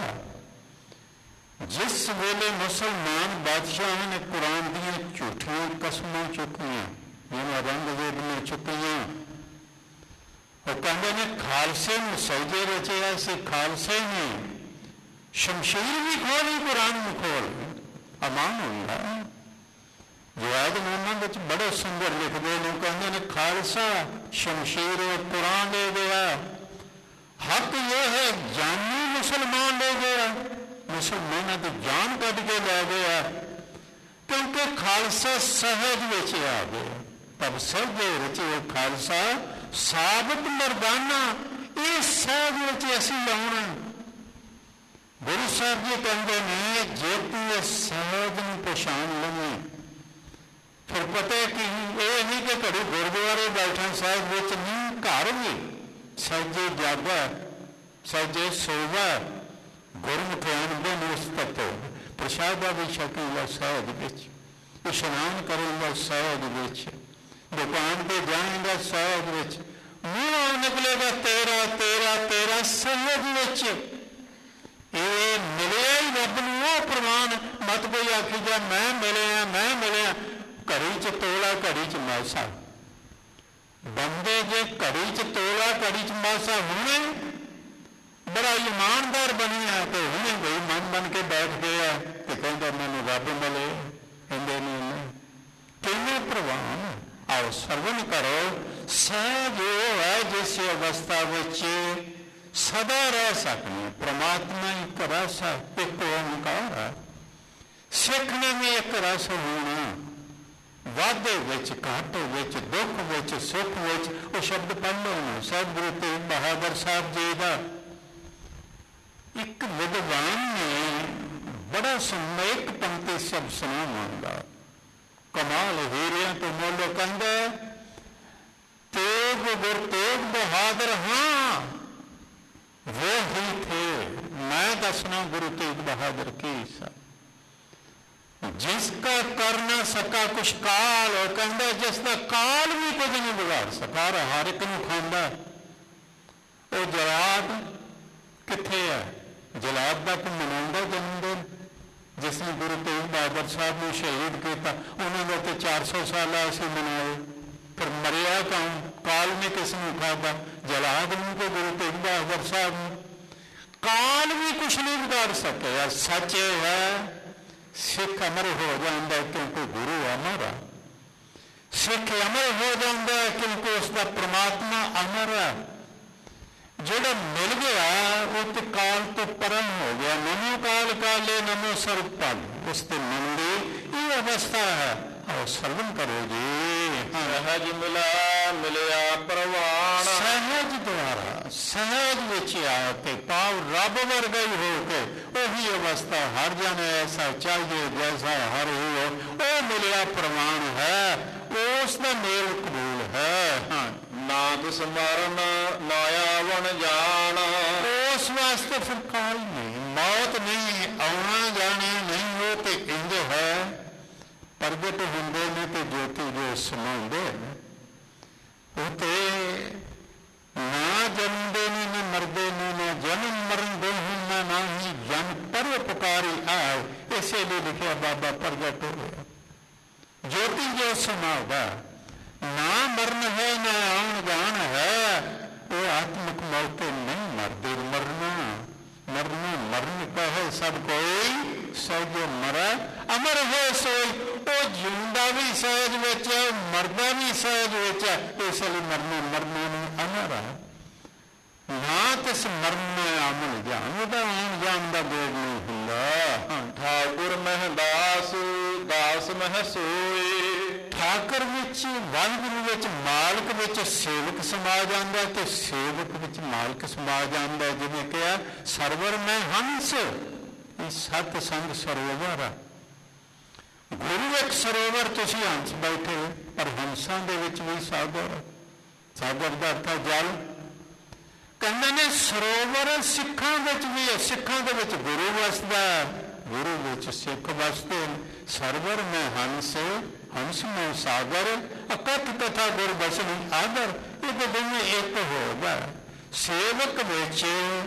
जिस वेले मुसलमान बादशाह ने कुरान दी झूठियां कसमां चुकियां जिन्हें रंगवेद में चुकियां, वो कहते ने खालसे में सौदे रचिया से खालसे ने शमशीर भी खोली कुरान में खोल अमान होंगे। जवाद मोहम्मद बड़े सुंदर लिखते हैं, कहते हैं खालसा शमशीर कुरान ले गया, हक ये है जानी मुसलमान ले गया, मुसलमानों की जान कट के ले गया, क्योंकि खालसा सहज विच आ गया। तब सहजे रचे खालसा साबित मरदाना, ये सहज विच असीं लाउणा। गुरु साहब जी कहते हैं, जे तू इस सहज में पछाण लवे फिर पता कि यह नहीं कि घड़ी गुरुद्वारे बैठा साहब विच नहीं, घर भी सहजे जागा सहजे सोवा गुरमुख आनंदे उस तत्व प्रसादा भी छकेगा सहज विच, इशनान करेगा सहज विच, दुकान पर जाएगा सहज विच, मुँह निकलेगा तेरा तेरा तेरा सहज विच। ये मिले ही रब नूं वो प्रमाण, मत कोई आखी जा मैं मिलिया मैं मिलिया। घड़ी च तोला घड़ी च मासा, बंदे जे घड़ी च तोला घड़ी च मासा होने बड़ा ईमानदार बनिया तो हुणे कोई मन बन के बैठ गया तो कहता मैनूं रब मिले, कहते नहीं किवें प्रवान। आओ सरवण करो, सहज वो है जिस अवस्था विच सदा रह सकने। परमात्मा एक रस है, एक ओंकार है। सिख ने भी एक रस होना, वाधे विच घाटे विच दुख विच सुख विच। वो शब्द पढ़ लो ना, साहब गुरु तेग बहादुर साहब जी का एक विद्वान ने बड़ा सुनना एक पंक्ति सब सुना मांगा, कमाल हीरिया तो मोलो कहंदा, तेग गुरु तेग बहादुर हाँ वो ही थे। मैं दसना गुरु तेग बहादुर की सा, जिसका कर ना सका कुछ काल, और कहता जिसका काल भी कुछ नहीं बिगाड़ सका, हर एक नूं खांदा। वो जलाद किथे है? जलाद का तो मनाउंदा जन्मदिन, जिसने गुरु तेग बहादुर साहब ने शहीद किया, उन्होंने तो चार सौ साल असीं मनाए, फिर मरिया कौन? काल ने किसने खादा? जलाद ने को गुरु तेग बहादुर साहब ने। काल भी कुछ नहीं बिगाड़ सके। यार सच है सिख अमर हो जाता क्योंकि गुरु अमर है, सिख अमर हो जाता क्योंकि उसका ਦਾ ਪ੍ਰਮਾਤਮਾ ਅਮਰ ਹੈ। ਜਿਹੜਾ ਮਿਲ ਗਿਆ ਉਹ ਤੇ ਕਾਲ ਤੋਂ ਪਰਾਂ ਹੋ ਗਿਆ। ਨਮੋ ਕਾਲ ਕਾਲੇ ਨਮੋ ਸਰਬ ਭਲ, ਉਸ ਤੇ ਮਿਲਦੀ ਇਹ ਅਵਸਥਾ ਹੈ। ਆਓ ਸਰਵਨ ਕਰੋ ਜੀ। ਸਹਿਜ ਮਿਲਾ ਮਿਲਿਆ ਪ੍ਰਵਾਨ, ਸਹਿਜ ਦੁਆਰਾ ਸਹਿਜ ਵਿੱਚ ਆ ਕੇ ਭਾਵ ਰੱਬ ਵਰਗਾ ਹੀ ਹੋ ਕੇ ਉਹੀ ਅਵਸਥਾ ਹਰ ਜਨ ਐਸਾ ਚਾਹੀਏ ਜੈਸਾ ਹਰ ਹੋ, ਉਹ ਮਿਲਿਆ ਪ੍ਰਵਾਨ ਹੈ, ਉਸ ਦਾ ਮੇਲ ਕਬੂਲ ਹੈ। ਹਾਂ, ਨਾਦ ਸਮਰਨ ਮਾਇਆ ਵਣ ਜਾਣ, ਉਸ ਵਾਸਤੇ ਫਿਰ ਕਾਲ ਨਹੀਂ, ਮੌਤ ਨਹੀਂ, ਆਉਣਾ ਜਾਣਾ ਨਹੀਂ। ਉਹ ਤੇ ਇੰਜ ਹੈ ਪ੍ਰਗਟ ਹੁੰਦੇ ਨੇ ਤੇ ਜੋਤੀ ਜੋ ਸਮਾਉਂਦੇ ਨੇ, ਉਹ ਤੇ ਨਾ ਜਨਮਦੇ ਨੇ ਨਾ ਮਰਦੇ ਨੇ, ਨਾ ਜਨਮ ਮਰਨ ਦੇ ਨਾ ਨਾ ਹੀ ਜਨ ਪਰ ਪੁਕਾਰੀ ਆਏ। ਇਸੇ ਲਈ ਲਿਖਿਆ ਬਾਬਾ ਪ੍ਰਗਟ ਹੋਇਆ ਜੋਤੀ ਜੋ ਸਮਾਉਂਦਾ, ਨਾ ਮਰਨ ਹੈ ਨਾ ਆਉਣ ਜਾਣ ਹੈ। ਉਹ ਆਤਮਿਕ ਮੌਤ ਨਹੀਂ ਮਰਦੇ, ਮਰਨਾ ਮਰਨਾ ਮਰਨ ਕਹੇ ਸਭ ਕੋਈ ਸਹਿਜ ਮਰੈ ਅਮਰ ਹੈ ਸੋਈ। ਉਹ ਜਿਉਂਦਾ ਵੀ ਸਹਿਜ ਵਿੱਚ ਹੈ, ਮਰਦਾ ਵੀ ਸਹਿਜ ਵਿੱਚ ਹੈ। ਇਸ ਲਈ ਮਰਨਾ ਮਰਨਾ ਨੂੰ ਅਮਰ ਹੈ। ਨਾ ਤਿਸ ਮਰਨ ਅਮਲ ਜਾਣ, ਉਹਦਾ ਆਉਣ ਜਾਣ ਦਾ ਬੋਝ ਨਹੀਂ ਹੁੰਦਾ। ਠਾਕੁਰ ਮਹਿ ਦਾਸ ਦਾਸ ਮਹਿ ਸੋਈ, ਠਾਕਰ ਵਿੱਚ ਵਾਹਿਗੁਰੂ ਵਿੱਚ ਮਾਲਕ ਵਿੱਚ ਸੇਵਕ ਸਮਾ ਜਾਂਦਾ ਤੇ ਸੇਵਕ ਵਿੱਚ ਮਾਲਕ ਸਮਾ ਜਾਂਦਾ। ਜਿਵੇਂ ਕਿਹਾ ਸਰਵਰ ਮੈਂ ਹੰਸ, ਇਹ ਸਤ ਸੰਗ ਸਰੋਵਰ ਆ। ਗੁਰੂ ਇੱਕ ਸਰੋਵਰ, ਤੁਸੀਂ ਹੰਸ ਬੈਠੇ ਪਰ ਹੰਸਾਂ ਦੇ ਵਿੱਚ ਵੀ ਸਾਗਰ, ਸਾਗਰ ਦਾ ਅਰਥ ਜਲ। ਕਹਿੰਦੇ ਨੇ ਸਰੋਵਰ ਸਿੱਖਾਂ ਵਿੱਚ ਵੀ ਹੈ, ਸਿੱਖਾਂ ਦੇ ਵਿੱਚ ਗੁਰੂ ਵਸਦਾ, ਗੁਰੂ ਵਿੱਚ ਸਿੱਖ ਵਸਦੇ। ਸਰਵਰ ਮੈਂ ਹੰਸ ਹੰਸ ਮੈਂ ਸਾਗਰ, ਅਕਥ ਕਥਾ ਗੁਰ ਬਸਨੀ ਆਦਰ। ਇਹ ਤਾਂ ਦੋਵੇਂ ਇੱਕ ਹੋ ਗਏ। ਸੇਵਕ ਵਿੱਚ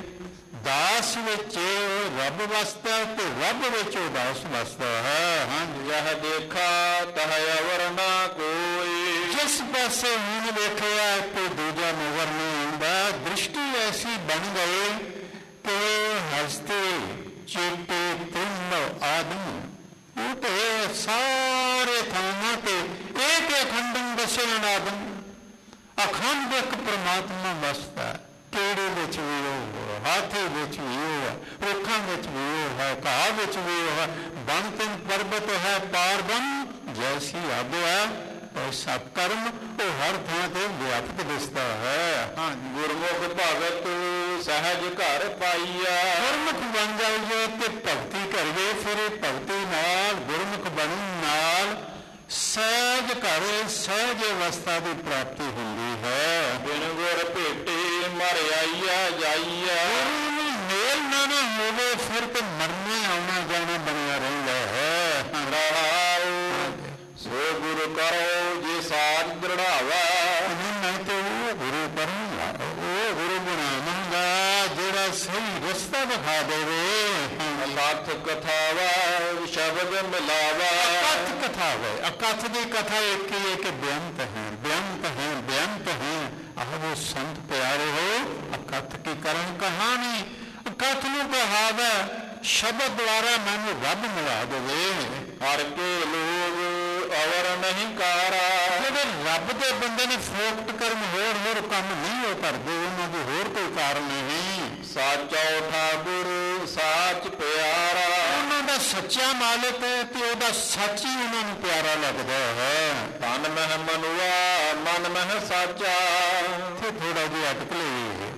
ਦਾਸ ਵਿੱਚ ਰੱਬ ਵਸਦਾ ਤੇ ਰੱਬ ਵਿੱਚ ਉਹ ਦਾਸ ਵਸਦਾ ਹੈ। ਹਾਂ, ਯਹ ਦੇਖਾ ਤਹ ਅਵਰ ਨਾ ਕੋਈ, ਜਿਸ ਪਾਸੇ ਹੁਣ ਵੇਖਿਆ ਕੋਈ ਦੂਜਾ ਨਜ਼ਰ ਨਹੀਂ ਆਉਂਦਾ। ਦ੍ਰਿਸ਼ਟੀ ਐਸੀ ਬਣ ਗਈ ਕਿ ਹਸਤੇ ਚੇਤੇ ਤਿੰਨ ਆਦਮ, ਉਹ ਤੇ ਸਾਰੇ ਥਾਵਾਂ ਤੇ ਇੱਕ ਅਖੰਡੰ ਦਸਿਆ ਆਦਮ, ਅਖੰਡ ਇੱਕ ਪ੍ਰਮਾਤਮਾ ਵਸਦਾ। ਕਿਹੜੇ ਵਿੱਚ ਵੀ ਉਹ, ਹਾਥੀ ਵਿੱਚ ਵੀ ਉਹ ਹੈ, ਰੁੱਖਾਂ ਵਿੱਚ ਵੀ ਉਹ ਹੈ, ਘਾਹ ਵਿੱਚ ਵੀ ਉਹ ਹੈ। ਬਨ ਤਿੰਨ ਪਰਬਤ ਹੈ ਪਾਰਬਨ, ਜੈਸੀ ਆਬ ਹੈ ਪਰ ਸਭ ਕਰਮ, ਉਹ ਹਰ ਥਾਂ ਤੇ ਵਿਆਪਕ ਦਿਸਦਾ ਹੈ। ਹਾਂ, ਗੁਰਮੁਖ ਭਗਤ ਸਹਿਜ ਘਰ ਪਾਈਆ, ਗੁਰਮੁਖ ਬਣ ਜਾਈਏ ਤੇ ਭਗਤੀ ਕਰੀਏ। ਫਿਰ ਭਗਤੀ ਨਾਲ ਗੁਰਮੁਖ ਬਣਨ ਨਾਲ ਸਹਿਜ ਘਰ ਸਹਿਜ ਅਵਸਥਾ ਦੀ ਪ੍ਰਾਪਤੀ ਹੁੰਦੀ ਹੈ। ਬਿਨ ਗੁਰ ਭੇਟੇ ਮਰ ਆਈਆ ਜਾਈਆ, ਗੁਰੂ ਨੂੰ ਮੇਲ ਨਾ ਨਾ ਹੋਵੇ ਫਿਰ ਤੇ ਮਰਨੇ ਆਉਣਾ ਜਾਣਾ ਬਣਿਆ ਰਹਿੰਦਾ ਹੈ। ਰਹਾਉ ਸੋ ਗੁਰੂ ਕਰੋ ਜੇ ਸਾਧ ਦ੍ਰਿੜਾਵਾ, ਮੈਂ ਤੇ ਉਹ ਗੁਰੂ ਬਣੂੰਗਾ, ਉਹ ਗੁਰੂ ਬਣਾਵਾਂਗਾ ਜਿਹੜਾ ਸਹੀ ਰਸਤਾ ਦਿਖਾ ਦੇਵੇ। ਅਕਥ ਕਥਾਵਾ ਸ਼ਬਦ ਮਿਲਾਵਾ, ਅਕਥ ਕਥਾ ਹੈ। ਅਕਥ ਦੀ ਕਥਾ ਇੱਕ ਹੀ ਹੈ ਕਿ ਬੇਅੰਤ ਹੈ, ਬੇਅੰਤ ਹੈ, ਬੇਅੰਤ ਹੈ। ਆਹ ਉਹ ਸੰਤ ਪਿਆਰੇ ਹੋ, ਅਕਥ ਕੀ ਕਰਨ ਕਹਾਣੀ, ਅਕਥ ਨੂੰ ਕਹਾਵਾ ਸ਼ਬਦ ਦੁਆਰਾ ਮੈਨੂੰ ਰੱਬ ਮਿਲਾ ਦੇਵੇ। ਹਰ ਕੇ ਲੋਗ ਅਵਰ ਨਹੀਂ ਕਾਰਾ, ਜਿਹੜੇ ਰੱਬ ਦੇ ਬੰਦੇ ਨੇ ਫੋਕਟ ਕਰਮ ਹੋਰ ਹੋਰ ਕੰਮ ਨਹੀਂ ਉਹ ਕਰਦੇ, ਉਹਨਾਂ ਦੇ ਹੋਰ ਕੋਈ ਕਾਰਨ ਨਹੀਂ। ਸਾਚਾ ਠਾਕੁਰ ਸਾਚ ਪਿਆਰਾ, ਉਹਨਾਂ ਦਾ ਸੱਚਾ ਮਾਲਕ ਹੈ ਤੇ ਉਹਦਾ ਸੱਚ ਹੀ ਉਹਨਾਂ ਨੂੰ ਪਿਆਰਾ ਲੱਗਦਾ ਹੈ। ਤਨ ਮਹਿ ਮਨੁਆ ਮਨ ਮਹਿ ਸਾਚਾ, ਇੱਥੇ ਥੋੜਾ ਜਿਹਾ ਅਟਕ ਲਈਏ।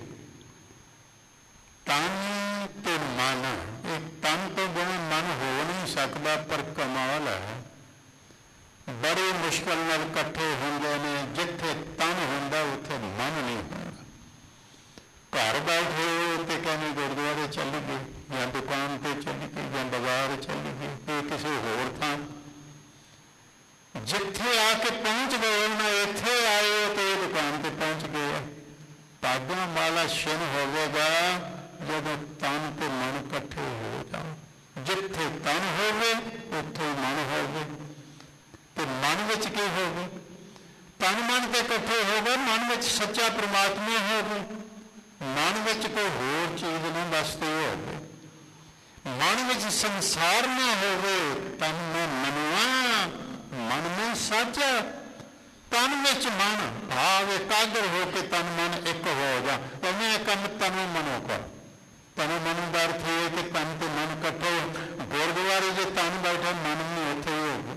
ਤਨ ਤੇ ਮਨ, ਇਹ ਤਨ ਤੋਂ ਬਿਨਾਂ ਮਨ ਹੋ ਨਹੀਂ ਸਕਦਾ, ਪਰ ਕਮਾਲ ਹੈ ਬੜੀ ਮੁਸ਼ਕਲ ਨਾਲ ਇਕੱਠੇ ਹੁੰਦੇ ਨੇ। ਜਿੱਥੇ ਤਨ ਹੁੰਦਾ ਉੱਥੇ ਮਨ ਨਹੀਂ ਹੁੰਦਾ। ਘਰ ਬੈਠੇ ਤੇ ਕਹਿੰਦੇ ਗੁਰਦੁਆਰੇ ਚੱਲ ਗਏ ਜਾਂ ਦੁਕਾਨ ਤੇ ਚੱਲ ਗਏ ਜਾਂ ਬਾਜ਼ਾਰ ਚੱਲ ਗਏ ਤੇ ਕਿਸੇ ਹੋਰ ਥਾਂ, ਜਿੱਥੇ ਆ ਕੇ ਪਹੁੰਚ ਗਏ ਨਾ ਇੱਥੇ ਆਏ ਤੇ ਦੁਕਾਨ ਤੇ ਪਹੁੰਚ ਗਏ। ਭਾਗਾਂ ਵਾਲਾ ਛਿਨ ਹੋਵੇਗਾ ਜਦੋਂ ਤਨ ਤੇ ਮਨ ਇਕੱਠੇ ਹੋ ਜਾਣ। ਜਿੱਥੇ ਤਨ ਹੋਵੇ ਉੱਥੇ ਮਨ ਹੋਵੇ ਤੇ ਮਨ ਵਿੱਚ ਕੀ ਹੋਵੇ? ਤਨ ਮਨ ਤੇ ਇਕੱਠੇ ਹੋਵੇ, ਮਨ ਵਿੱਚ ਸੱਚਾ ਪ੍ਰਮਾਤਮਾ ਹੋਵੇ, ਮਨ ਵਿੱਚ ਕੋਈ ਹੋਰ ਚੀਜ਼ ਨਹੀਂ ਵਸਦੀ ਹੋਵੇ, ਮਨ ਵਿੱਚ ਸੰਸਾਰ ਨਾ ਹੋਵੇ। ਤਨ ਮੈਂ ਮਨੁਆ ਮਨ ਮੈਂ ਸੱਚ, ਤਨ ਵਿੱਚ ਮਨ ਭਾਵ ਇਕਾਈ ਇਕਾਗਰ ਹੋ ਕੇ ਤਨ ਮਨ ਇੱਕ ਹੋ ਜਾ। ਉਹਨੇ ਕੰਮ ਤਨੋਂ ਮਨੋਂ ਕਰ। ਤਨੋਂ ਮਨੋਂ ਦਾ ਅਰਥ ਇਹ ਕਿ ਤਨ ਤੇ ਮਨ ਇਕੱਠੇ। ਗੁਰਦੁਆਰੇ ਜੇ ਤਨ ਬੈਠਾ ਮਨ ਵੀ ਉੱਥੇ ਹੀ ਹੋਵੇ।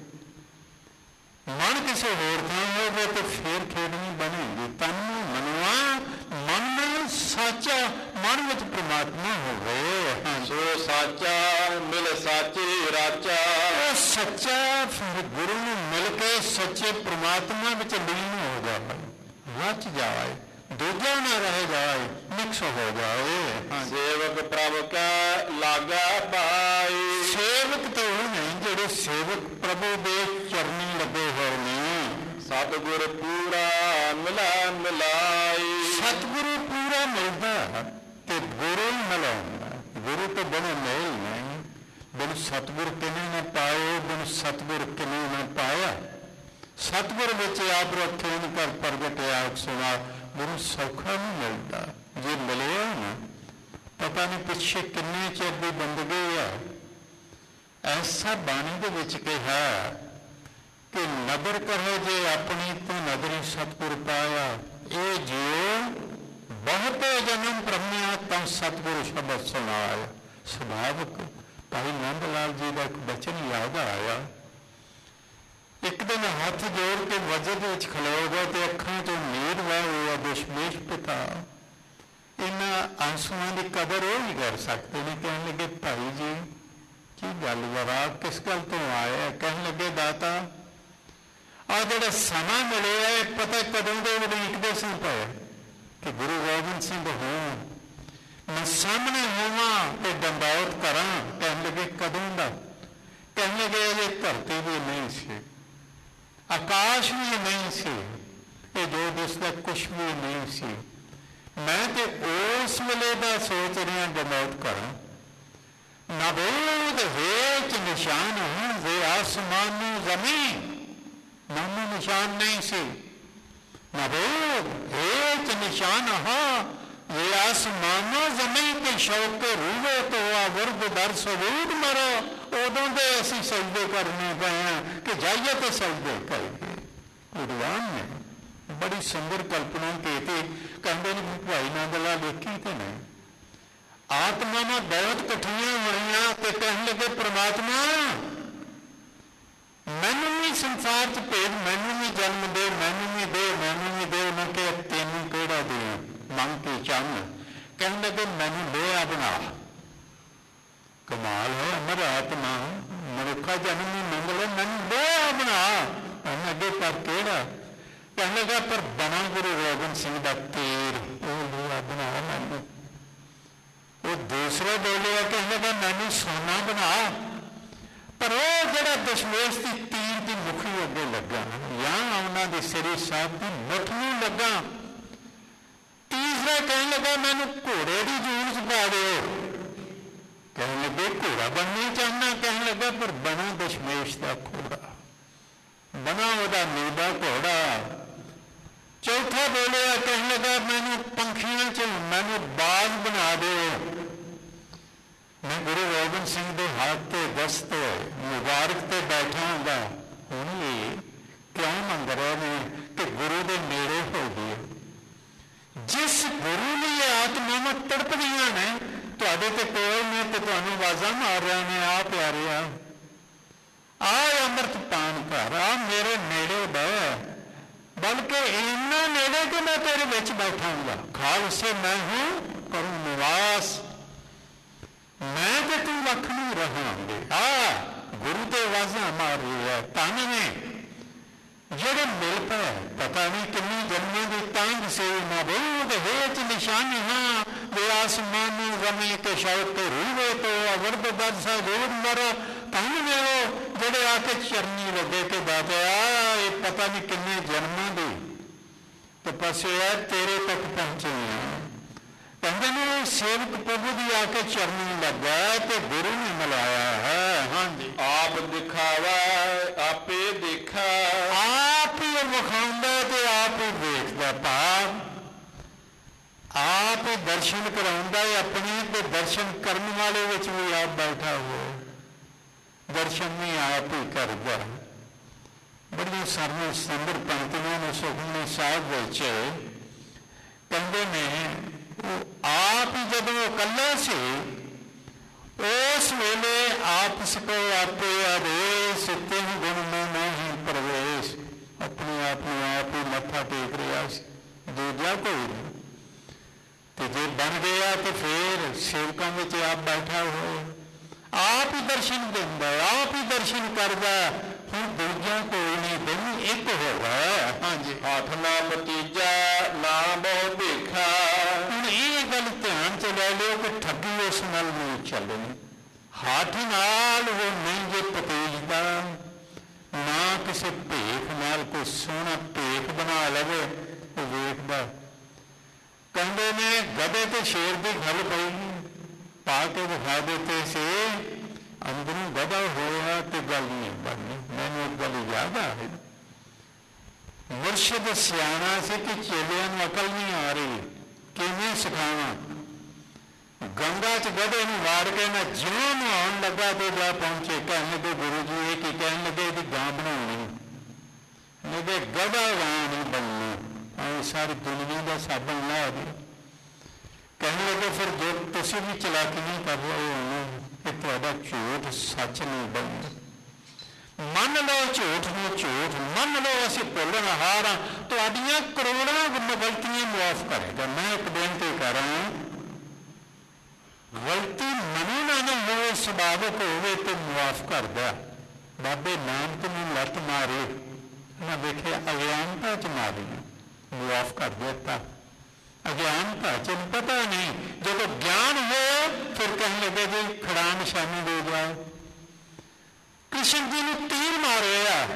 ਮਨ ਕਿਸੇ ਹੋਰ ਥਾਂ ਹੋਵੇ ਤੇ ਫਿਰ ਖੇਡ ਨਹੀਂ ਬਣੇਗੀ। ਤਨ ਨੂੰ ਮਨਵਾ, ਮਨ ਸਾਚਾ, ਮਨ ਵਿੱਚ ਪ੍ਰਮਾਤਮਾ ਹੋਵੇ। ਸੋ ਸਾਚਾ ਮਿਲ ਸਾਚੀ ਰਾਚਾ। ਉਹ ਸੱਚਾ ਫਿਰ ਗੁਰੂ ਨੂੰ ਮਿਲ ਕੇ ਸੱਚੇ ਪ੍ਰਮਾਤਮਾ ਵਿੱਚ ਲੀਨ ਹੋ ਜਾਵੇ, ਰਚ ਜਾਏ, ਦੂਜਾ ਨਾ ਰਹਿ ਜਾਏ, ਮਿਕਸ ਹੋ ਜਾਏ। ਸੇਵਕ ਪ੍ਰਭ ਕਾ ਲਾਗਾ ਪਾਈ। ਸੇਵਕ ਤਾਂ ਉਹ ਨਹੀਂ ਜਿਹੜੇ ਸੇਵਕ ਪ੍ਰਭੂ ਦੇ ਚਰਨੀ ਲੱਗੇ ਹੋਏ ਨੇ। ਸਤਿਗੁਰ ਪੂਰਾ ਮਿਲਾ ਮਿਲਾਈ। ਸਤਿਗੁਰੂ ਪੂਰਾ ਮਿਲਦਾ ਤੇ ਗੁਰੂ ਮਿਲਾਉਂਦਾ। ਗੁਰੂ ਤੋਂ ਬਿਨਾਂ ਮੇਲ ਨਹੀਂ। ਬਿਨ ਸਤਿਗੁਰ ਕਿਵੇਂ ਨਾ ਪਾਏ, ਬਿਨ ਸਤਿਗੁਰ ਕਿਵੇਂ ਨਾ ਪਾਇਆ। ਸਤਿਗੁਰ ਵਿੱਚ ਆਪ ਰੱਖੇ ਨ ਕਰ ਪ੍ਰਗਟ ਆਪ ਸੁਣਾ। ਗੁਰੂ ਸੌਖਾ ਨਹੀਂ ਮਿਲਦਾ। ਜੇ ਮਿਲਿਆ ਨਾ ਪਤਾ ਨਹੀਂ ਪਿੱਛੇ ਕਿੰਨੇ ਚਿਰ ਦੀ ਬੰਦਗੀ ਆ। ਐਸਾ ਬਾਣੀ ਦੇ ਵਿੱਚ ਕਿਹਾ ਕਿ ਨਦਰ ਕਰੋ ਜੇ ਆਪਣੀ ਤੋਂ ਨਦਰੀ ਸਤਿਗੁਰ ਪਾਇਆ। ਇਹ ਜਿਉ ਬਹੁਤੇ ਜਨਮ ਭ੍ਰਮਿਆ ਤਾਂ ਸਤਿਗੁਰ ਸ਼ਬਦ ਸੁਣਾਇਆ। ਸੁਭਾਵਕ ਭਾਈ ਨੰਦ ਲਾਲ ਜੀ ਦਾ ਇੱਕ ਬਚਨ ਯਾਦ ਆਇਆ। ਇੱਕ ਦਿਨ ਹੱਥ ਜੋੜ ਕੇ ਵਜਦ ਵਿੱਚ ਖਲੋ ਗਏ ਤੇ ਅੱਖਾਂ ਤੋਂ ਨੀਰ ਵਹਿ ਹੋਇਆ। ਦਸ਼ਮੇਸ਼ ਪਿਤਾ ਇਹਨਾਂ ਆਂਸੂਆਂ ਦੀ ਕਦਰ ਉਹ ਨਹੀਂ ਕਰ ਸਕਦੇ ਨੇ। ਕਹਿਣ ਲੱਗੇ ਭਾਈ ਜੀ ਕੀ ਗੱਲ ਜਰਾ ਕਿਸ ਗੱਲ ਤੋਂ ਆਏ? ਕਹਿਣ ਲੱਗੇ ਦਾਤਾ ਆਹ ਜਿਹੜਾ ਸਮਾਂ ਮਿਲਿਆ ਇਹ ਪਤਾ ਕਦੋਂ ਦੇ ਉਡੀਕਦੇ ਸੀ ਪਏ ਕਿ ਗੁਰੂ ਗੋਬਿੰਦ ਸਿੰਘ ਹੋਣ, ਮੈਂ ਸਾਹਮਣੇ ਹੋਵਾਂ ਤੇ ਦੰਡੌਤ ਕਰਾਂ। ਕਹਿਣ ਲੱਗੇ ਕਦੋਂ ਦਾ? ਕਹਿਣ ਲੱਗੇ ਇਹ ਧਰਤੀ ਵੀ ਨਹੀਂ ਸੀ, ਆਕਾਸ਼ ਵੀ ਨਹੀਂ ਸੀ, ਇਹ ਜੋ ਦਿਸਦਾ ਕੁਛ ਵੀ ਨਹੀਂ ਸੀ। ਮੈਂ ਤੇ ਉਸ ਵੇਲੇ ਦਾ ਸੋਚ ਰਿਹਾ ਦੰਡੌਤ ਕਰਾਂ। ਨਬੂਦ ਵਿੱਚ ਨਿਸ਼ਾਨ ਹੋਣ ਵੇ ਆਸਮਾਨ ਨੂੰ ਜ਼ਮੀਨ ਨਾਮੋ ਨਿਸ਼ਾਨ ਨਹੀਂ ਸੀ। ਨਬੂਦ ਵਿੱਚ ਨਿਸ਼ਾਨ ਹਾਂ ਵੇ ਆਸਮਾਨ ਨੂੰ ਜ਼ਮੀਨ ਤੇ ਸ਼ੌਕ ਰੂਵੇ ਤੋਂ ਆ ਵਰਦ ਦਰ ਸਬੂਤ ਮਰੋ। ਉਦੋਂ ਦੇ ਅਸੀਂ ਸਜਦੇ ਕਰਨੇ ਪਏ ਹਾਂ ਕਿ ਜਾਈਏ ਤੇ ਸਜਦੇ ਕਰੀਏ। ਵਿਦਵਾਨ ਨੇ ਬੜੀ ਸੁੰਦਰ ਕਲਪਨਾ ਕੀਤੀ। ਕਹਿੰਦੇ ਨੇ ਭਾਈ ਨੰਦ ਲਾਲ ਲਿਖੀ ਤੇ ਨਹੀਂ ਆਤਮਾਵਾਂ ਬਹੁਤ ਇਕੱਠੀਆਂ ਹੋਈਆਂ ਤੇ ਕਹਿਣ ਲੱਗੇ ਪ੍ਰਮਾਤਮਾ ਮੈਨੂੰ ਵੀ ਸੰਸਾਰ ਚ ਭੇਜ, ਮੈਨੂੰ ਵੀ ਜਨਮ ਦੇ, ਮੈਨੂੰ ਵੀ ਦੇ, ਮੈਨੂੰ ਵੀ ਦੇ। ਉਹਨਾਂ ਕਿਹਾ ਤੈਨੂੰ ਕਿਹੜਾ ਦੇ ਮੰਗ ਕੇ ਚੰਨ। ਕਹਿਣ ਲੱਗੇ ਮੈਨੂੰ ਲੋਹਾ ਬਣਾ। ਕਮਾਲ ਹੈ ਅਮਰ ਆਤਮਾ ਮਨੁੱਖਾ ਜਨਮ ਵੀ ਮੰਗ ਲੈ, ਮੈਨੂੰ ਲੋਹਾ ਬਣਾ। ਕਹਿਣ ਲੱਗੇ ਪਰ ਕਿਹੜਾ? ਕਹਿਣ ਲੱਗਾ ਪਰ ਬਣਾ ਗੁਰੂ ਗੋਬਿੰਦ ਸਿੰਘ ਦਾ ਤੀਰ, ਉਹ ਲੋਹਾ ਬਣਾ ਮੈਨੂੰ। ਉਹ ਦੂਸਰੇ ਬੋਲਿਆ ਕਹਿਣ ਲੱਗਾ ਮੈਨੂੰ ਸੋਨਾ ਬਣਾ। ਪਰ ਉਹ ਜਿਹੜਾ ਦਸ਼ਮੇਸ਼ ਦੀ ਤੀਰ ਦੀ ਮੁਖੀ ਅੱਗੇ ਲੱਗਾ ਜਾਂ ਉਹਨਾਂ ਦੇ ਸ੍ਰੀ ਸਾਹਿਬ ਦੀ ਮੁੱਠ ਨੂੰ ਲੱਗਾ। ਤੀਸਰਾ ਕਹਿਣ ਲੱਗਾ ਮੈਨੂੰ ਘੋੜੇ ਦੀ ਜੂਨ ਚ ਪਾ ਦਿਓ। ਕਹਿਣ ਲੱਗੇ ਘੋੜਾ ਬਣਨਾ ਚਾਹੁੰਦਾ। ਕਹਿਣ ਲੱਗਾ ਪਰ ਬਣਾ ਦਸ਼ਮੇਸ਼ ਦਾ ਘੋੜਾ, ਬਣਾ ਉਹਦਾ ਨੀਲਾ ਘੋੜਾ। ਚੌਥਾ ਬੋਲਿਆ ਕਹਿਣ ਲੱਗਾ ਮੈਨੂੰ ਪੰਖੀਆਂ ਚ ਮੈਨੂੰ ਬਾਜ਼ ਬਣਾ ਦਿਓ। ਮੈਂ ਗੁਰੂ ਗੋਬਿੰਦ ਸਿੰਘ ਦੇ ਹੱਥ ਤੇ ਦਸਤ ਮੁਬਾਰਕ ਤੇ ਬੈਠਾ ਹੁੰਦਾ। ਹੁਣ ਵੀ ਕਿਉਂ ਮੰਗ ਰਹੇ ਨੇ ਕਿ ਗੁਰੂ ਦੇ ਨੇੜੇ ਹੋ ਗਏ। ਜਿਸ ਗੁਰੂ ਲਈ ਆਤਮਾਵਾਂ ਤੜਪਦੀਆਂ ਨੇ ਤੁਹਾਡੇ ਤੇ ਕੋਲ ਨੇ ਤੇ ਤੁਹਾਨੂੰ ਆਵਾਜ਼ਾਂ ਮਾਰ ਰਹੇ ਨੇ ਆ ਪਿਆਰਿਆ ਆ ਅੰਮ੍ਰਿਤ ਪਾਨ ਕਰ, ਆ ਮੇਰੇ ਨੇੜੇ ਬਹਿ। ਬਲਕਿ ਇੰਨਾ ਨੇੜੇ ਕਿ ਮੈਂ ਤੇਰੇ ਵਿੱਚ ਬੈਠਾਂਗਾ। ਖਾਲਸੇ ਮੈਂ ਹੂੰ ਕਰੂੰ ਨਿਵਾਸ, ਮੈਂ ਤੇ ਤੂੰ ਵੱਖ ਨਹੀਂ ਰਹਾਂਗੇ। ਆ ਗੁਰੂ ਤੇ ਆਵਾਜ਼ਾਂ ਮਾਰ ਰਹੀ ਹੈ। ਧੰਨ ਨੇ ਜਿਹੜੇ ਮਿਲ ਪਏ ਪਤਾ ਨਹੀਂ ਕਿੰਨੀ ਜਨਮਾਂ ਦੀ ਤੰਗ ਸੀ। ਨਬੂਦ ਵਿੱਚ ਨਿਸ਼ਾਨ ਹਾਂ ਵੇ ਆਸਮਾਨ ਨੂੰ ਜ਼ਮੀਨ ਕੇ ਸ਼ੌਕ ਰੂਵੇ ਤੋਂ ਅਵਰਦ ਦਰ ਸਬੂਤ ਮਰੋ। ਧੰਨ ਨੇ ਉਹ ਜਿਹੜੇ ਆ ਕੇ ਚਰਨੀ ਲੱਗੇ ਕਿ ਦਾਤਾ ਇਹ ਪਤਾ ਨਹੀਂ ਕਿੰਨੇ ਜਨਮਾਂ ਦੀ ਤਪੱਸਿਆ ਤੇਰੇ ਤੱਕ ਪਹੁੰਚੇ ਆ। ਕਹਿੰਦੇ ਨੇ ਸੇਵਕ ਪ੍ਰਭੂ ਦੀ ਆ ਕੇ ਚਰਨੀ ਲੱਗਾ ਤੇ ਗੁਰੂ ਨੇ ਮਿਲਾਇਆ ਹੈ। ਹਾਂਜੀ ਆਪ ਦਿਖਾਵਾ ਆਪੇ ਦੇਖਾ। ਆਪ ਹੀ ਵਿਖਾਉਂਦਾ ਤੇ ਆਪ ਹੀ ਵੇਖਦਾ। ਭਾਵ ਆਪ ਹੀ ਦਰਸ਼ਨ ਕਰਾਉਂਦਾ ਹੈ ਆਪਣੇ ਤੇ ਦਰਸ਼ਨ ਕਰਨ ਵਾਲੇ ਵਿੱਚ ਵੀ ਆਪ ਬੈਠਾ ਹੋਇਆ। ਦਰਸ਼ਨ ਵੀ ਆਪ ਹੀ ਕਰਦਾ। ਬੜੀ ਸਰਵ ਸੁੰਦਰ ਪੰਕਤੀਆਂ ਨੇ ਸੁਖਮਨੀ ਸਾਹਿਬ ਵਿੱਚ ਕਹਿੰਦੇ ਨੇ ਉਹ ਆਪ ਹੀ ਜਦੋਂ ਇਕੱਲਾ ਸੀ ਉਸ ਵੇਲੇ ਆਪ ਸਕੋ ਆਪੇ ਆਦੇਸ਼ ਤਿੰਨ ਗੁਣ में नहीं प्रवेश, ਆਪਣੇ ਆਪ ਨੂੰ ਆਪ ਹੀ ਮੱਥਾ ਟੇਕ ਰਿਹਾ ਸੀ, ਦੂਜਾ ਕੋਈ ਨਹੀਂ। ਤੇ ਜੇ ਬਣ ਗਿਆ ਤੇ ਫਿਰ ਸੇਵਕਾਂ ਵਿੱਚ ਆਪ ਬੈਠਾ ਹੋਇਆ, ਆਪ ਹੀ ਦਰਸ਼ਨ ਦਿੰਦਾ, ਆਪ ਹੀ ਦਰਸ਼ਨ ਕਰਦਾ। ਹੁਣ ਦੂਜਾ ਕੋਈ ਨਹੀਂ, ਦੋਵੇਂ ਇੱਕ ਹੋ ਗਿਆ। ਹਾਂਜੀ, ਹੱਥ ਨਾ ਭਤੀਜਾ ਨਾ ਬਹੁ ਭੇਖਾ। ਹੁਣ ਇਹ ਗੱਲ ਧਿਆਨ ਚ ਲੈ ਲਿਓ ਕਿ ਠੱਗੀ ਉਸ ਨਾਲ ਨਹੀਂ ਚੱਲਣੀ। ਹੱਥ ਨਾਲ ਉਹ ਨਹੀਂ ਜੇ ਭਤੀਜਦਾ, ਨਾ ਕਿਸੇ ਭੇਖ ਨਾਲ ਕੋਈ ਸੋਹਣਾ ਭੇਖ ਬਣਾ ਲਵੇ ਉਹ ਵੇਖਦਾ। ਕਹਿੰਦੇ ਨੇ ਗਧੇ ਤੇ ਸ਼ੇਰ ਦੀ ਗੱਲ ਪਈ, ਪਾ ਕੇ ਦਿਖਾ ਦਿੱਤੇ ਸੀ, ਅੰਦਰੋਂ ਗਧਾ ਹੋਇਆ ਤੇ ਗੱਲ ਨਹੀਂ ਬਣਨੀ। ਮੈਨੂੰ ਇੱਕ ਗੱਲ ਯਾਦ ਆ ਰਹੀ, ਮੁਰਸ਼ਿਦ ਸਿਆਣਾ ਸੀ ਕਿ ਚੇਲਿਆਂ ਨੂੰ ਅਕਲ ਨਹੀਂ ਆ ਰਹੀ, ਕਿਵੇਂ ਸਿਖਾਵਾਂ। ਗੰਗਾ ਚ ਗਧੇ ਨੂੰ ਵਾੜ ਕੇ ਨਾ ਜਿਉਂ ਨਹਾਉਣ ਲੱਗਾ ਤੇ ਜਾ ਪਹੁੰਚੇ, ਕਹਿਣ ਲੱਗੇ ਗੁਰੂ ਜੀ ਇਹ ਕੀ? ਕਹਿਣ ਲੱਗੇ ਇਹਦੀ ਗਾਂ ਬਣਾਉਣੀ, ਲੱਗੇ ਗਧਾ ਗਾਂ ਨਹੀਂ ਬਣਨੀ, ਸਾਰੀ ਦੁਨੀਆ ਦਾ ਸਾਬਣ ਲਾ ਦੇ। ਕਹਿਣ ਲੱਗੇ ਫਿਰ ਜੋ ਤੁਸੀਂ ਵੀ ਚਲਾਕੀ ਨਹੀਂ ਕਰ ਰਹੇ ਹੋ ਕਿ ਤੁਹਾਡਾ ਝੂਠ ਸੱਚ ਨਹੀਂ ਬਣਦਾ। ਮੰਨ ਲਓ ਝੂਠ ਨੂੰ ਝੂਠ, ਮੰਨ ਲਓ ਅਸੀਂ ਭੁੱਲਣਹਾਰ ਹਾਂ, ਤੁਹਾਡੀਆਂ ਕਰੋੜਾਂ ਗਲਤੀਆਂ ਮੁਆਫ ਕਰੇਗਾ। ਮੈਂ ਇੱਕ ਬੇਨਤੀ ਕਰਾਂ, ਗਲਤੀ ਮੰਨਣਾ ਨਾ ਹੋਵੇ, ਸੁਭਾਵਿਕ ਹੋਵੇ ਤੇ ਮੁਆਫ ਕਰਦਾ। ਬਾਬੇ ਨਾਨਕ ਨੂੰ ਲੱਤ ਮਾਰੇ ਨਾ ਵੇਖਿਆ, ਅਗਿਆਨਤਾ ਚ ਮਾਰੀ, ਮੁਆਫ ਕਰ ਦਿੱਤਾ। ਅਗਿਆਨਤਾ ਚ ਪਤਾ ਨਹੀਂ, ਜਦੋਂ ਗਿਆਨ ਹੋ ਫਿਰ ਕਹਿਣ ਲੱਗੇ ਜੀ ਖੜਾ ਨਿਸ਼ਾਨੀ ਦੇ ਜਾਓ। ਕ੍ਰਿਸ਼ਨ ਜੀ ਨੂੰ ਤੀਰ ਮਾਰਿਆ,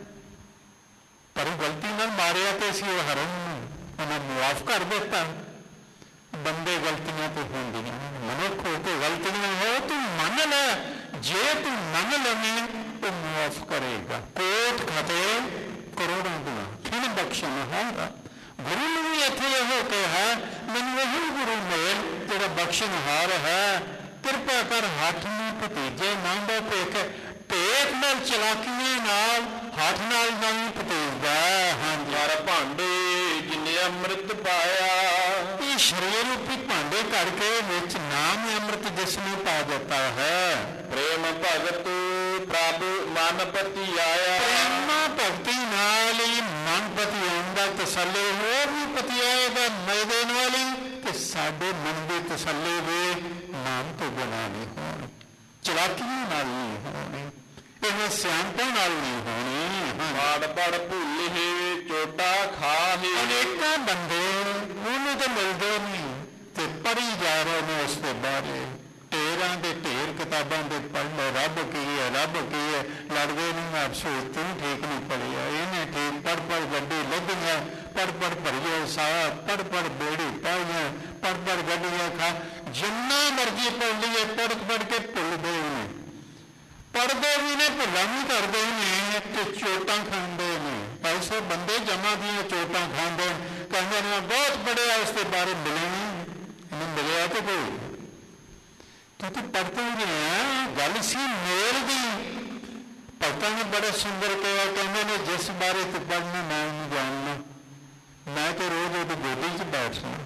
ਪਰ ਗਲਤੀ ਨਾਲ ਮਾਰਿਆ ਤੇ ਅਸੀਂ ਉਹ ਹਰਨ ਨੂੰ ਉਹਨਾਂ ਮੁਆਫ ਕਰ ਦਿੱਤਾ। ਬੰਦੇ ਗਲਤੀਆਂ ਤੇ ਹੁੰਦੀਆਂ, ਮਨੁੱਖ ਹੋ ਕੇ ਗਲਤੀਆਂ ਹੋ, ਤੂੰ ਮੰਨ ਲੈ, ਜੇ ਤੂੰ ਮੰਨ ਲਵੇਂ ਉਹ ਮੁਆਫ ਕਰੇਗਾ। ਕੋਟ ਖਤੇ ਕਰੋੜਾਂ ਗੁਣਾ ਫਿਰ ਬਖਸ਼ਣਹਾਰ। ਗੁਰੂ ਨੂੰ ਵੀ ਇੱਥੇ ਇਹੋ ਕਿਹਾ, ਮੈਨੂੰ ਉਹ ਗੁਰੂ ਮਿਲ ਜਿਹੜਾ ਬਖਸ਼ਣਹਾਰ ਹੈ, ਕਿਰਪਾ ਕਰ ਹੱਥ ਨੂੰ ਭਤੀਜੇ ਨਾ ਬਹੁ ਭੇਖ। ਭੇਖ ਨਾਲ ਚਲਾਕੀਆਂ ਨਾਲ ਹੱਥ ਨਾਲ ਨਹੀਂ ਭਤੀਜਦਾ। ਹਾਂਜੀ, ਹਰ ਭਾਂਡੇ ਜਿਨੇ ਅੰਮ੍ਰਿਤ ਪਾਇਆ। ਇਹ ਸਰੀਰ ਰੂਪੀ ਭਾਂਡੇ ਕਰਕੇ ਵਿੱਚ ਨਾਮ ਅੰਮ੍ਰਿਤ ਜਿਸ ਨੇ ਪਾ ਦਿੱਤਾ ਹੈ। ਪ੍ਰੇਮ ਭਗਤ ਪ੍ਰਭ ਮਨ ਪਤੀ ਆਇਆ। ਪ੍ਰੇਮਾ ਭਗਤੀ ਨਾਲ ਹੀ ਮਨ ਪਤੀ ਆਉਂਦਾ, ਤਸੱਲੀ ਹੋਰ ਵੀ ਪਤੀ ਆਏਗਾ ਮੈਦੇ ਨਾਲ ਹੀ। ਤੇ ਸਾਡੇ ਮਨ ਦੀ ਤਸੱਲੀ ਵੀ ਨਾਮ ਤੋਂ ਬਿਨਾਂ ਨਹੀਂ ਹੋਣੀ, ਚਲਾਕੀਆਂ ਨਾਲ ਨਹੀਂ ਹੋਣੀ, ਇਹ ਸਿਆਣਪਾਂ ਨਾਲ ਨਹੀਂ ਹੋਣੀ। ਪੜ ਪੜ ਭੁੱਲੇ ਚੋਟਾ ਖਾਹੇ। ਅਨੇਕਾਂ ਬੰਦੇ ਉਹਨੂੰ ਤਾਂ ਮਿਲਦੇ ਨਹੀਂ ਤੇ ਪੜ੍ਹੀ ਜਾ ਰਹੇ ਨੇ ਉਸ ਦੇ ਬਾਰੇ, ਢੇਰਾਂ ਦੇ ਢੇਰ ਕਿਤਾਬਾਂ ਦੇ ਪੜ੍ਹ ਲਓ, ਰੱਬ ਕੀ ਹੈ ਰੱਬ ਕੀ ਹੈ, ਲੜਦੇ ਨਹੀਂ ਆਪਸੋਂ, ਤੂੰ ਠੀਕ ਨਹੀਂ ਪੜ੍ਹਿਆ, ਇਹਨੇ ਠੀਕ, ਪੜ੍ਹ ਪੜ੍ਹ ਗੱਡੀ ਲੱਭੀਆਂ, ਪੜ੍ਹ ਪੜ੍ਹ ਭਰੀਏ ਸਾਹ, ਪੜ੍ਹ ਪੜ੍ਹ ਬੇੜੀ ਪਾਈਆਂ, ਪੜ੍ਹ ਪੜ੍ਹ ਗੱਡੀਆਂ ਖਾ, ਜਿੰਨਾ ਮਰਜ਼ੀ ਪੜ੍ਹ ਲਈਏ, ਪੜ੍ਹ ਪੜ੍ਹ ਕੇ ਭੁੱਲਦੇ ਨੇ, ਪੜ੍ਹਦੇ ਵੀ ਨੇ ਭੁੱਲਾਂ ਵੀ ਕਰਦੇ ਨੇ ਤੇ ਚੋਟਾਂ ਖਾਂਦੇ ਨੇ। ਐਸੇ ਬੰਦੇ ਜਮਾ ਦੀਆਂ ਚੋਟਾਂ ਖਾਂਦੇ, ਕਹਿੰਦੇ ਨੇ ਬਹੁਤ ਪੜ੍ਹਿਆ, ਉਸ ਦੇ ਬਾਰੇ ਮਿਲਿਆ ਨਹੀਂ, ਮਿਲਿਆ ਤਾਂ ਕੋਈ ਕਿਉਂਕਿ ਪੜ੍ਹਦੇ ਹੀ ਨਹੀਂ। ਗੱਲ ਸੀ ਮੇਲ ਦੀ। ਭਗਤਾਂ ਨੇ ਬੜੇ ਸੁੰਦਰ ਕਿਹਾ, ਕਹਿੰਦੇ ਨੇ ਜਿਸ ਬਾਰੇ ਤੂੰ ਪੜ੍ਹਨਾ ਮੈਂ ਉਹਨੂੰ ਜਾਣਨਾ, ਮੈਂ ਤੇ ਰੋਜ਼ ਉਹਦੀ ਗੋਦੀ 'ਚ ਬੈਠਣਾ,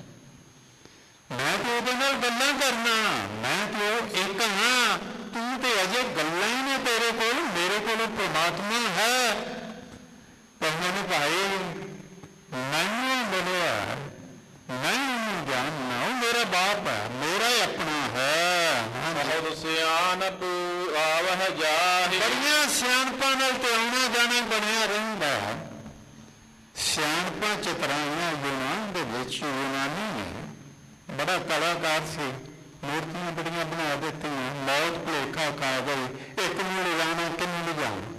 ਮੈਂ ਤੇ ਉਹਦੇ ਨਾਲ ਗੱਲਾਂ ਕਰਨਾ, ਮੈਂ ਤੇ ਉਹ ਇੱਕ ਹਾਂ, ਤੂੰ ਤੇ ਅਜੇ ਗੱਲਾਂ ਹੀ ਨੇ ਤੇਰੇ ਕੋਲ, ਮੇਰੇ ਕੋਲ ਪ੍ਰਮਾਤਮਾ ਹੈ। ਕਹਿੰਦੇ ਨੇ ਭਾਈ ਮੈਨੂੰ ਮਿਲਿਆ, ਮੈਂ ਉਹਨੂੰ ਜਾਣਨਾ, ਉਹ ਮੇਰਾ ਬਾਪ ਹੈ, ਮੇਰਾ ਹੀ ਆਪਣਾ ਹੈ। ਬਹੁਤ ਸਿਆਣਪ ਆਵਹ ਜਾਹੇ। ਬੜੀਆਂ ਸਿਆਣਪਾਂ ਨਾਲ ਤੇ ਆਉਣਾ ਜਾਣਾ ਬਣਿਆ ਰਹਿੰਦਾ। ਸਿਆਣਪਾਂ ਚਿਤਰਾਈਆਂ ਯੂਨਾਨ ਦੇ ਵਿੱਚ, ਯੂਨਾਨੀ ਨੇ ਬੜਾ ਕਲਾਕਾਰ ਸੀ, ਮੂਰਤੀਆਂ ਬੜੀਆਂ ਬਣਾ ਦਿੱਤੀਆਂ, ਮੌਤ ਭੁਲੇਖਾ ਖਾ ਗਈ, ਇੱਕ ਨੂੰ ਲਿਜਾਣਾ ਕਿੰਨੂੰ ਲਿਜਾਣਾ।